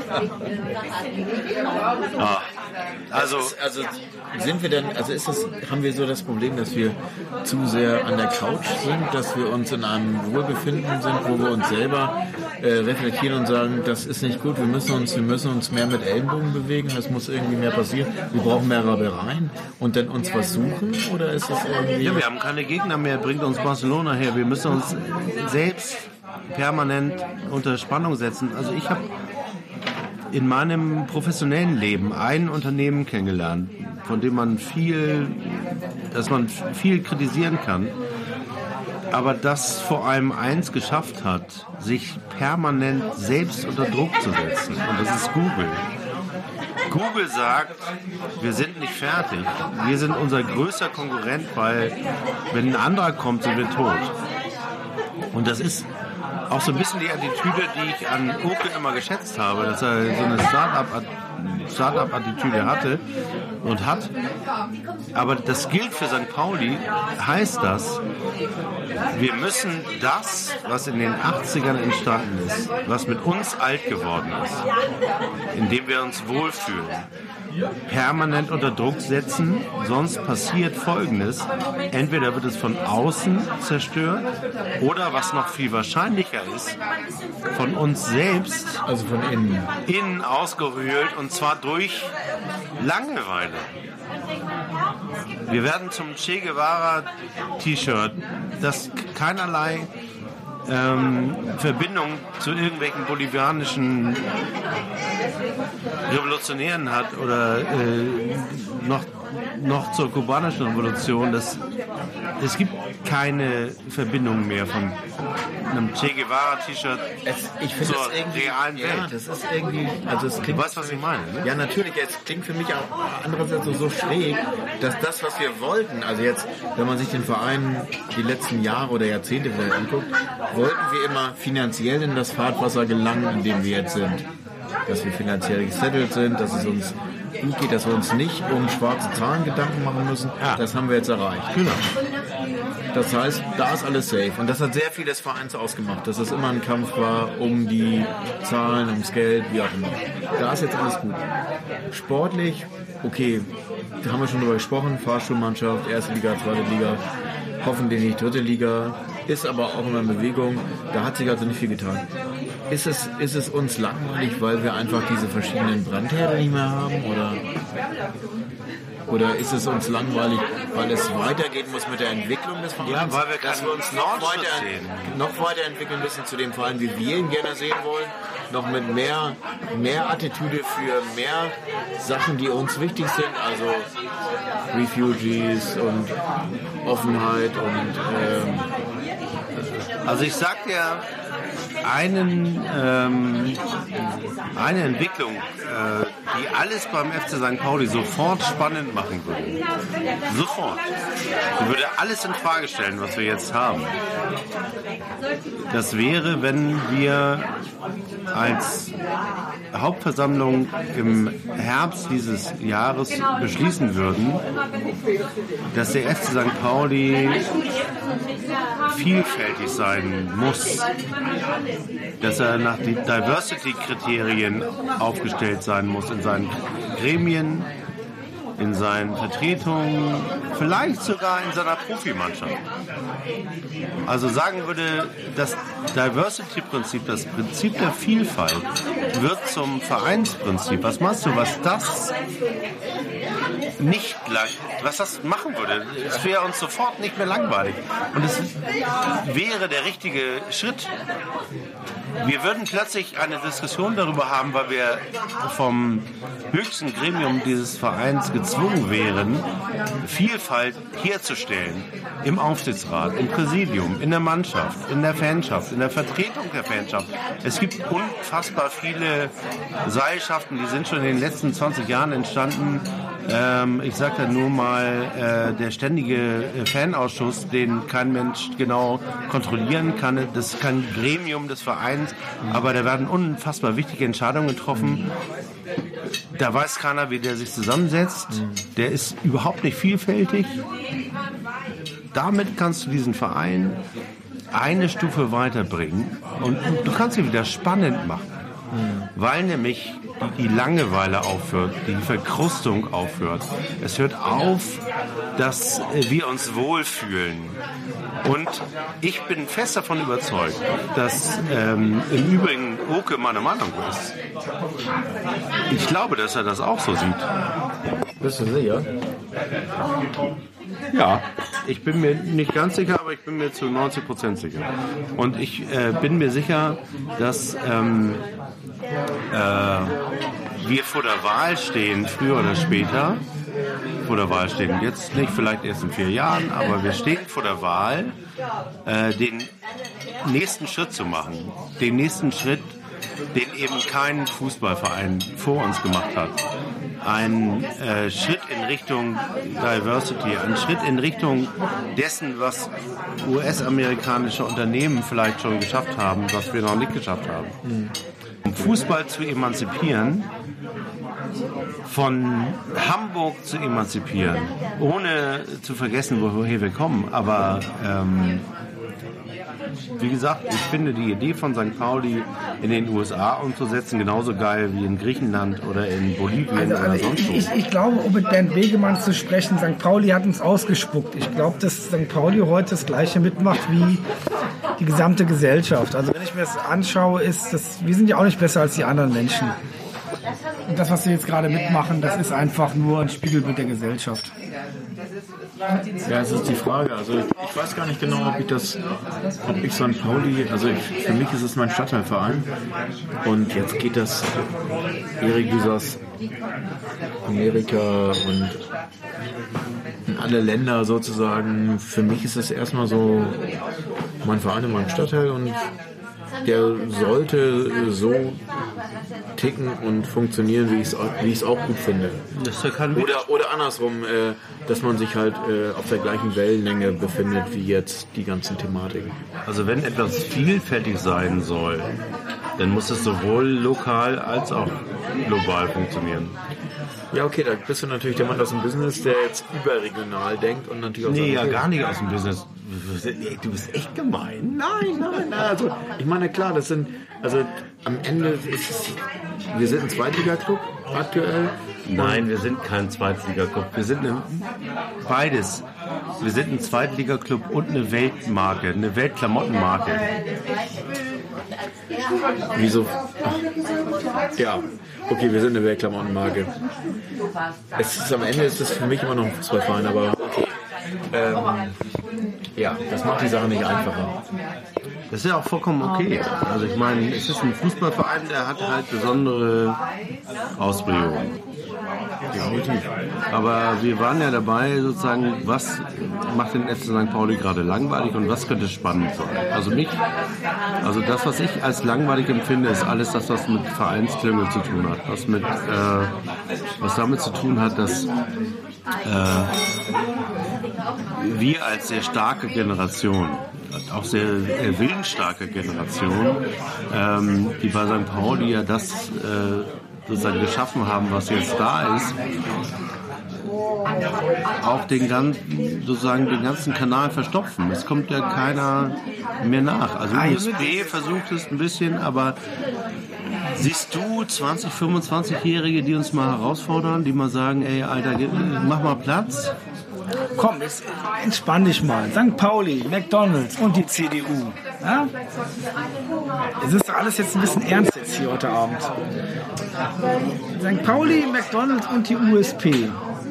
Ah, also, Also sind wir denn, also ist das, haben wir so das Problem, dass wir zu sehr an der Couch sind, dass wir uns in einem Wohlbefinden sind, wo wir uns selber äh, reflektieren und sagen, das ist nicht gut, wir müssen uns, wir müssen uns mehr mit Ellenbogen bewegen, es muss irgendwie mehr passieren, wir brauchen mehr Reibereien und dann uns was suchen, oder ist es irgendwie... ja, wir haben keine Gegner mehr, bringt uns Barcelona her. Wir müssen uns selbst permanent unter Spannung setzen. Also ich habe in meinem professionellen Leben ein Unternehmen kennengelernt, von dem man viel, dass man viel kritisieren kann, aber das vor allem eins geschafft hat, sich permanent selbst unter Druck zu setzen. Und das ist Google. Google sagt, wir sind nicht fertig. Wir sind unser größter Konkurrent, weil wenn ein anderer kommt, sind wir tot. Und das ist auch so ein bisschen die Attitüde, die ich an Oke immer geschätzt habe, dass er so eine Start-up Start-up-Attitüde hatte und hat. Aber das gilt für Sankt Pauli, heißt das, wir müssen das, was in den achtzigern entstanden ist, was mit uns alt geworden ist, indem wir uns wohlfühlen, permanent unter Druck setzen, sonst passiert Folgendes. Entweder wird es von außen zerstört oder, was noch viel wahrscheinlicher ist, von uns selbst, Also von innen. innen ausgehöhlt, und zwar durch Langeweile. Wir werden zum Che Guevara T-Shirt, das keinerlei ähm, Verbindung zu irgendwelchen bolivianischen Revolutionären hat oder äh, noch, noch zur kubanischen Revolution. Das, es gibt keine Verbindung mehr von einem Che Guevara T-Shirt Ich finde zur das irgendwie, realen ja, Welt. das ist irgendwie, also es klingt, Du weißt, was ich meine, ne? ja natürlich, es klingt für mich auch andererseits so, so schräg, dass das, was wir wollten, also jetzt, wenn man sich den Verein die letzten Jahre oder Jahrzehnte vielleicht anguckt, wollten wir immer finanziell in das Fahrtwasser gelangen, in dem wir jetzt sind. Dass wir finanziell gesettelt sind, dass es uns gut geht, dass wir uns nicht um schwarze Zahlen Gedanken machen müssen, Ja. das haben wir jetzt erreicht. Genau. Das heißt, da ist alles safe. Und das hat sehr viel des Vereins ausgemacht, dass es immer ein Kampf war um die Zahlen, ums Geld, wie auch immer. Da ist jetzt alles gut. Sportlich, okay, da haben wir schon drüber gesprochen, Fahrschulmannschaft, erste Liga, zweite Liga, hoffentlich nicht dritte Liga, ist aber auch immer in Bewegung. Da hat sich also nicht viel getan. Ist es, ist es uns langweilig, weil wir einfach diese verschiedenen Brandherde nicht mehr haben? Oder, oder ist es uns langweilig, weil es weitergehen muss mit der Entwicklung des Vereins? Ja, weil wir dass keinen wir uns noch, Fortschritt weiter, sehen. noch weiterentwickeln müssen zu dem Verein, wie wir ihn gerne sehen wollen. Noch mit mehr, mehr Attitüde für mehr Sachen, die uns wichtig sind. Also Refugees und Offenheit und ähm, Also ich sag dir einen, ähm, eine Entwicklung, äh, die alles beim F C Sankt Pauli sofort spannend machen würde. Sofort. Die würde alles in Frage stellen, was wir jetzt haben. Das wäre, wenn wir als Hauptversammlung im Herbst dieses Jahres beschließen würden, dass der F C Sankt Pauli vielfältig sein muss, dass er nach den Diversity-Kriterien aufgestellt sein muss in seinen Gremien, in seinen Vertretungen, vielleicht sogar in seiner Profimannschaft. Also sagen würde, das Diversity-Prinzip, das Prinzip der Vielfalt, wird zum Vereinsprinzip. Was meinst du, was das nicht lang, was das machen würde? Es wäre uns sofort nicht mehr langweilig. Und es wäre der richtige Schritt. Wir würden plötzlich eine Diskussion darüber haben, weil wir vom höchsten Gremium dieses Vereins gezwungen wären, Vielfalt herzustellen. Im Aufsichtsrat, im Präsidium, in der Mannschaft, in der Fanschaft, in der Vertretung der Fanschaft. Es gibt unfassbar viele Seilschaften, die sind schon in den letzten zwanzig Jahren entstanden. Ähm, ich sage da nur mal, äh, der ständige Fanausschuss, den kein Mensch genau kontrollieren kann. Das ist kein Gremium des Vereins, aber da werden unfassbar wichtige Entscheidungen getroffen. Da weiß keiner, wie der sich zusammensetzt. Der ist überhaupt nicht vielfältig. Damit kannst du diesen Verein eine Stufe weiterbringen und du kannst ihn wieder spannend machen, weil nämlich die Langeweile aufhört, die Verkrustung aufhört. Es hört auf, dass wir uns wohlfühlen. Und ich bin fest davon überzeugt, dass ähm, im Übrigen Oke meine Meinung ist. Ich glaube, dass er das auch so sieht. bist du sicher? Ja, ich bin mir nicht ganz sicher, aber ich bin mir zu neunzig Prozent sicher. Und ich äh, bin mir sicher, dass ähm, äh, wir vor der Wahl stehen, früher oder später. Vor der Wahl stehen jetzt nicht, vielleicht erst in vier Jahren, aber wir stehen vor der Wahl, äh, den nächsten Schritt zu machen. Den nächsten Schritt, den eben kein Fußballverein vor uns gemacht hat. Ein äh, Schritt in Richtung Diversity, ein Schritt in Richtung dessen, was U S-amerikanische Unternehmen vielleicht schon geschafft haben, was wir noch nicht geschafft haben. Um Fußball zu emanzipieren, von Hamburg zu emanzipieren, ohne zu vergessen, woher wir kommen. Aber ähm, wie gesagt, ich finde die Idee von Sankt Pauli in den U S A umzusetzen genauso geil wie in Griechenland oder in Bolivien Also, oder also sonst ich, wo. ich, ich glaube, um mit Bernd Begemann zu sprechen, Sankt Pauli hat uns ausgespuckt. Ich glaube, dass Sankt Pauli heute das Gleiche mitmacht wie die gesamte Gesellschaft. Also wenn ich mir das anschaue, ist das, wir sind ja auch nicht besser als die anderen Menschen. Und das, was wir jetzt gerade mitmachen, das ist einfach nur ein Spiegelbild der Gesellschaft. Ja, es ist die Frage. Also ich, ich weiß gar nicht genau, ob ich das, ob ich Sankt Pauli, also ich, für mich ist es mein Stadtteilverein. Und jetzt geht das, Erik, du sagst Amerika und in alle Länder sozusagen. Für mich ist das erstmal so mein Verein in meinem Stadtteil und der sollte so ticken und funktionieren, wie ich es wie ich's auch gut finde. Das kann Oder, oder andersrum, äh, dass man sich halt äh, auf der gleichen Wellenlänge befindet wie jetzt die ganzen Thematiken. Also wenn etwas vielfältig sein soll, dann muss es sowohl lokal als auch global funktionieren. Ja, okay, da bist du natürlich der Mann aus dem Business, der jetzt überregional denkt und natürlich auch Nee, sagt, ja, okay, gar nicht aus dem Business. Du bist echt gemein. Nein, nein, nein. Also, ich meine, klar, das sind, also am Ende ist es, wir sind ein Zweitliga-Club aktuell. Nein, wir sind kein Zweitliga-Club. Wir sind eine, beides. Wir sind ein Zweitliga-Club und eine Weltmarke, eine Weltklamottenmarke. Wieso? Ach, ja, okay, wir sind eine Weltklamottenmarke. Es ist, am Ende ist es für mich immer noch ein Fußballverein, aber okay. Ähm, ja, das macht die Sache nicht einfacher. Das ist ja auch vollkommen okay. Also ich meine, es ist ein Fußballverein, der hat halt besondere Ausprägungen. Definitiv. Aber wir waren ja dabei, sozusagen, was macht den F C Sankt Pauli gerade langweilig und was könnte spannend sein? Also mich, also das, was ich als langweilig empfinde, ist alles das, was mit Vereinsklüngel zu tun hat, was mit, äh, was damit zu tun hat, dass äh, wir als sehr starke Generation, auch sehr äh, willensstarke Generation, ähm, die bei Sankt Pauli ja das äh, sozusagen geschaffen haben, was jetzt da ist, auch den ganzen, sozusagen den ganzen Kanal verstopfen. Es kommt ja keiner mehr nach. Also U S P versucht es ein bisschen, aber siehst du zwanzig-, fünfundzwanzigjährige, die uns mal herausfordern, die mal sagen, ey, Alter, mach mal Platz? Komm, jetzt entspann dich mal. Sankt Pauli, McDonald's und die C D U. Ja? Es ist doch alles jetzt ein bisschen ernst jetzt hier heute Abend. Sankt Pauli, McDonald's und die U S P.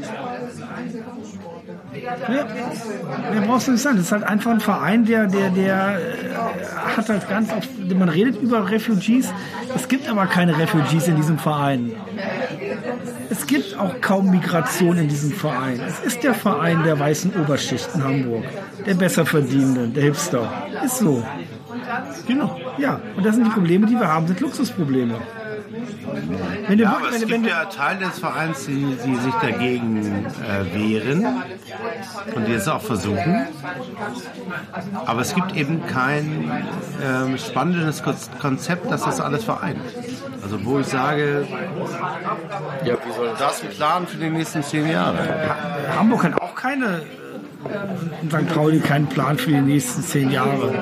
Mehr, mehr brauchst du nicht sagen. Das ist halt einfach ein Verein, der, der, der äh, hat halt ganz oft, man redet über Refugees. Es gibt aber keine Refugees in diesem Verein. Es gibt auch kaum Migration in diesem Verein. Es ist der Verein der weißen Oberschicht in Hamburg. Der Besserverdienenden, der Hipster. Ist so. Genau. Ja, und das sind die Probleme, die wir haben, sind Luxusprobleme. Wenn du, Ja, aber wenn, es wenn, gibt wenn, ja Teile des Vereins, die, die sich dagegen äh, wehren und die es auch versuchen. Aber es gibt eben kein ähm, spannendes Konzept, das das alles vereint. Also wo ich sage, Ja, wie soll das ist ein Plan für die nächsten zehn Jahre. Hamburg hat auch keine, äh, Sankt Pauli keinen Plan für die nächsten zehn Jahre.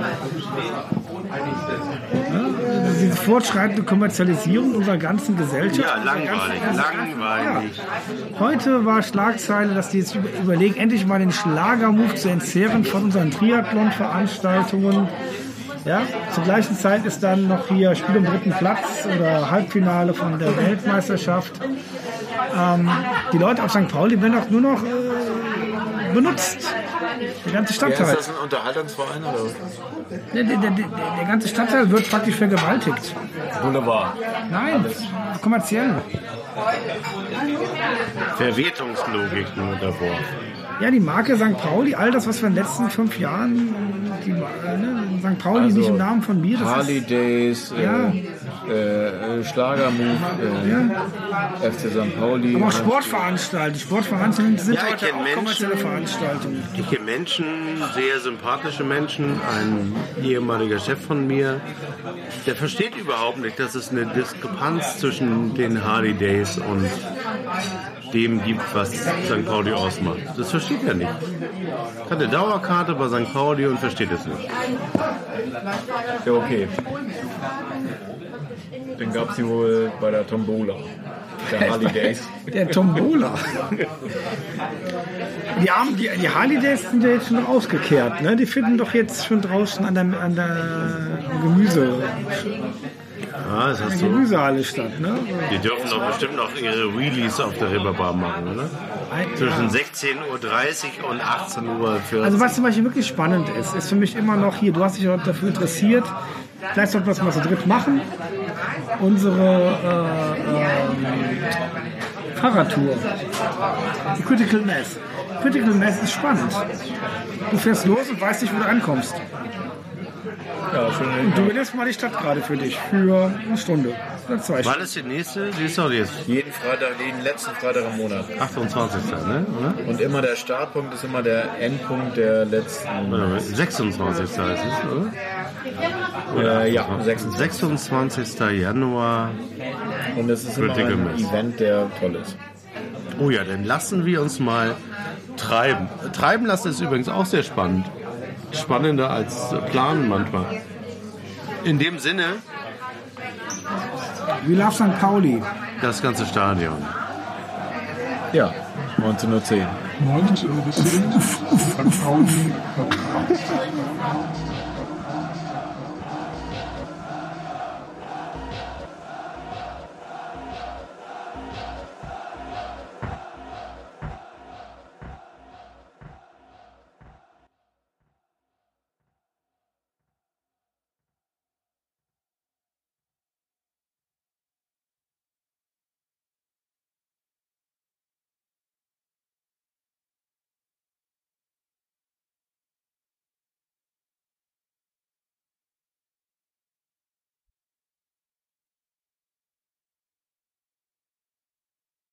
Die fortschreitende Kommerzialisierung unserer ganzen Gesellschaft. Ja, langweilig, langweilig. Ja. Heute war Schlagzeile, dass die jetzt über- überlegen, endlich mal den Schlagermove zu entzehren von unseren Triathlon-Veranstaltungen. Ja, zur gleichen Zeit ist dann noch hier Spiel um dritten Platz oder Halbfinale von der Weltmeisterschaft. Ähm, die Leute auf Sankt Pauli werden auch nur noch äh, benutzt. Der ganze ja, Stadtteil. ist das ein Unterhaltungsverein oder was? Der, der, der, der ganze Stadtteil wird praktisch vergewaltigt. Wunderbar. Nein, kommerziell. Verwertungslogik nur davor. Ja, die Marke Sankt Pauli, all das, was wir in den letzten fünf Jahren, die, äh, ne, Sankt Pauli Also, nicht im Namen von mir, das Harley ist, Days, ja, äh, äh, Schlagermove, äh, F C Sankt Pauli. Aber auch Sportveranstaltungen. Sportveranstaltungen sind Ja, ich heute kenn auch kommerzielle Menschen. Veranstaltungen. Ich kenne Menschen, sehr sympathische Menschen, ein ehemaliger Chef von mir, der versteht überhaupt nicht, dass es eine Diskrepanz zwischen den Harley Days und dem gibt, was Sankt Pauli ausmacht. Das versteht er nicht. Hat eine Dauerkarte bei Sankt Pauli und versteht es nicht. Ja, okay. Dann gab es sie wohl bei der Tombola. Der Harley Days. Der Tombola. Die, Armen, die, die Harley Days sind ja jetzt schon ausgekehrt. Ne? Die finden doch jetzt schon draußen an der, an der Gemüse, Ja, das an hast der du. Gemüsehalle statt. Ne? Die dürfen doch bestimmt noch ihre Wheelies auf der Reeperbahn machen, oder? Zwischen sechzehn Uhr dreißig und achtzehn Uhr vierzig. Also was zum Beispiel wirklich spannend ist, ist für mich immer noch hier, du hast dich auch dafür interessiert, vielleicht sollten wir es mal zu dritt machen, unsere äh, äh, Fahrradtour, die Critical Mass. Critical Mass ist spannend. Du fährst los und weißt nicht, wo du ankommst. Ja, schön. Und du überlässt mal die Stadt gerade für dich, für eine Stunde oder zwei Stunden. Wann ist die nächste? Die ist doch jetzt Jeden Freitag, jeden letzten Freitag im Monat. achtundzwanzigster Ne? Oder? Und immer der Startpunkt ist immer der Endpunkt der letzten. Oder sechsundzwanzigster heißt es, oder? Äh, ja, sechsundzwanzig. sechsundzwanzigster Januar. Und es ist immer Critical ein Mass. Event, der toll ist. Oh ja, dann lassen wir uns mal treiben. Treiben lassen ist übrigens auch sehr spannend. Spannender als planen manchmal. In dem Sinne, We love Sankt Pauli. das ganze Stadion. Ja, neunzehn Uhr zehn. neunzehn Uhr zehn Sankt Pauli Podcast.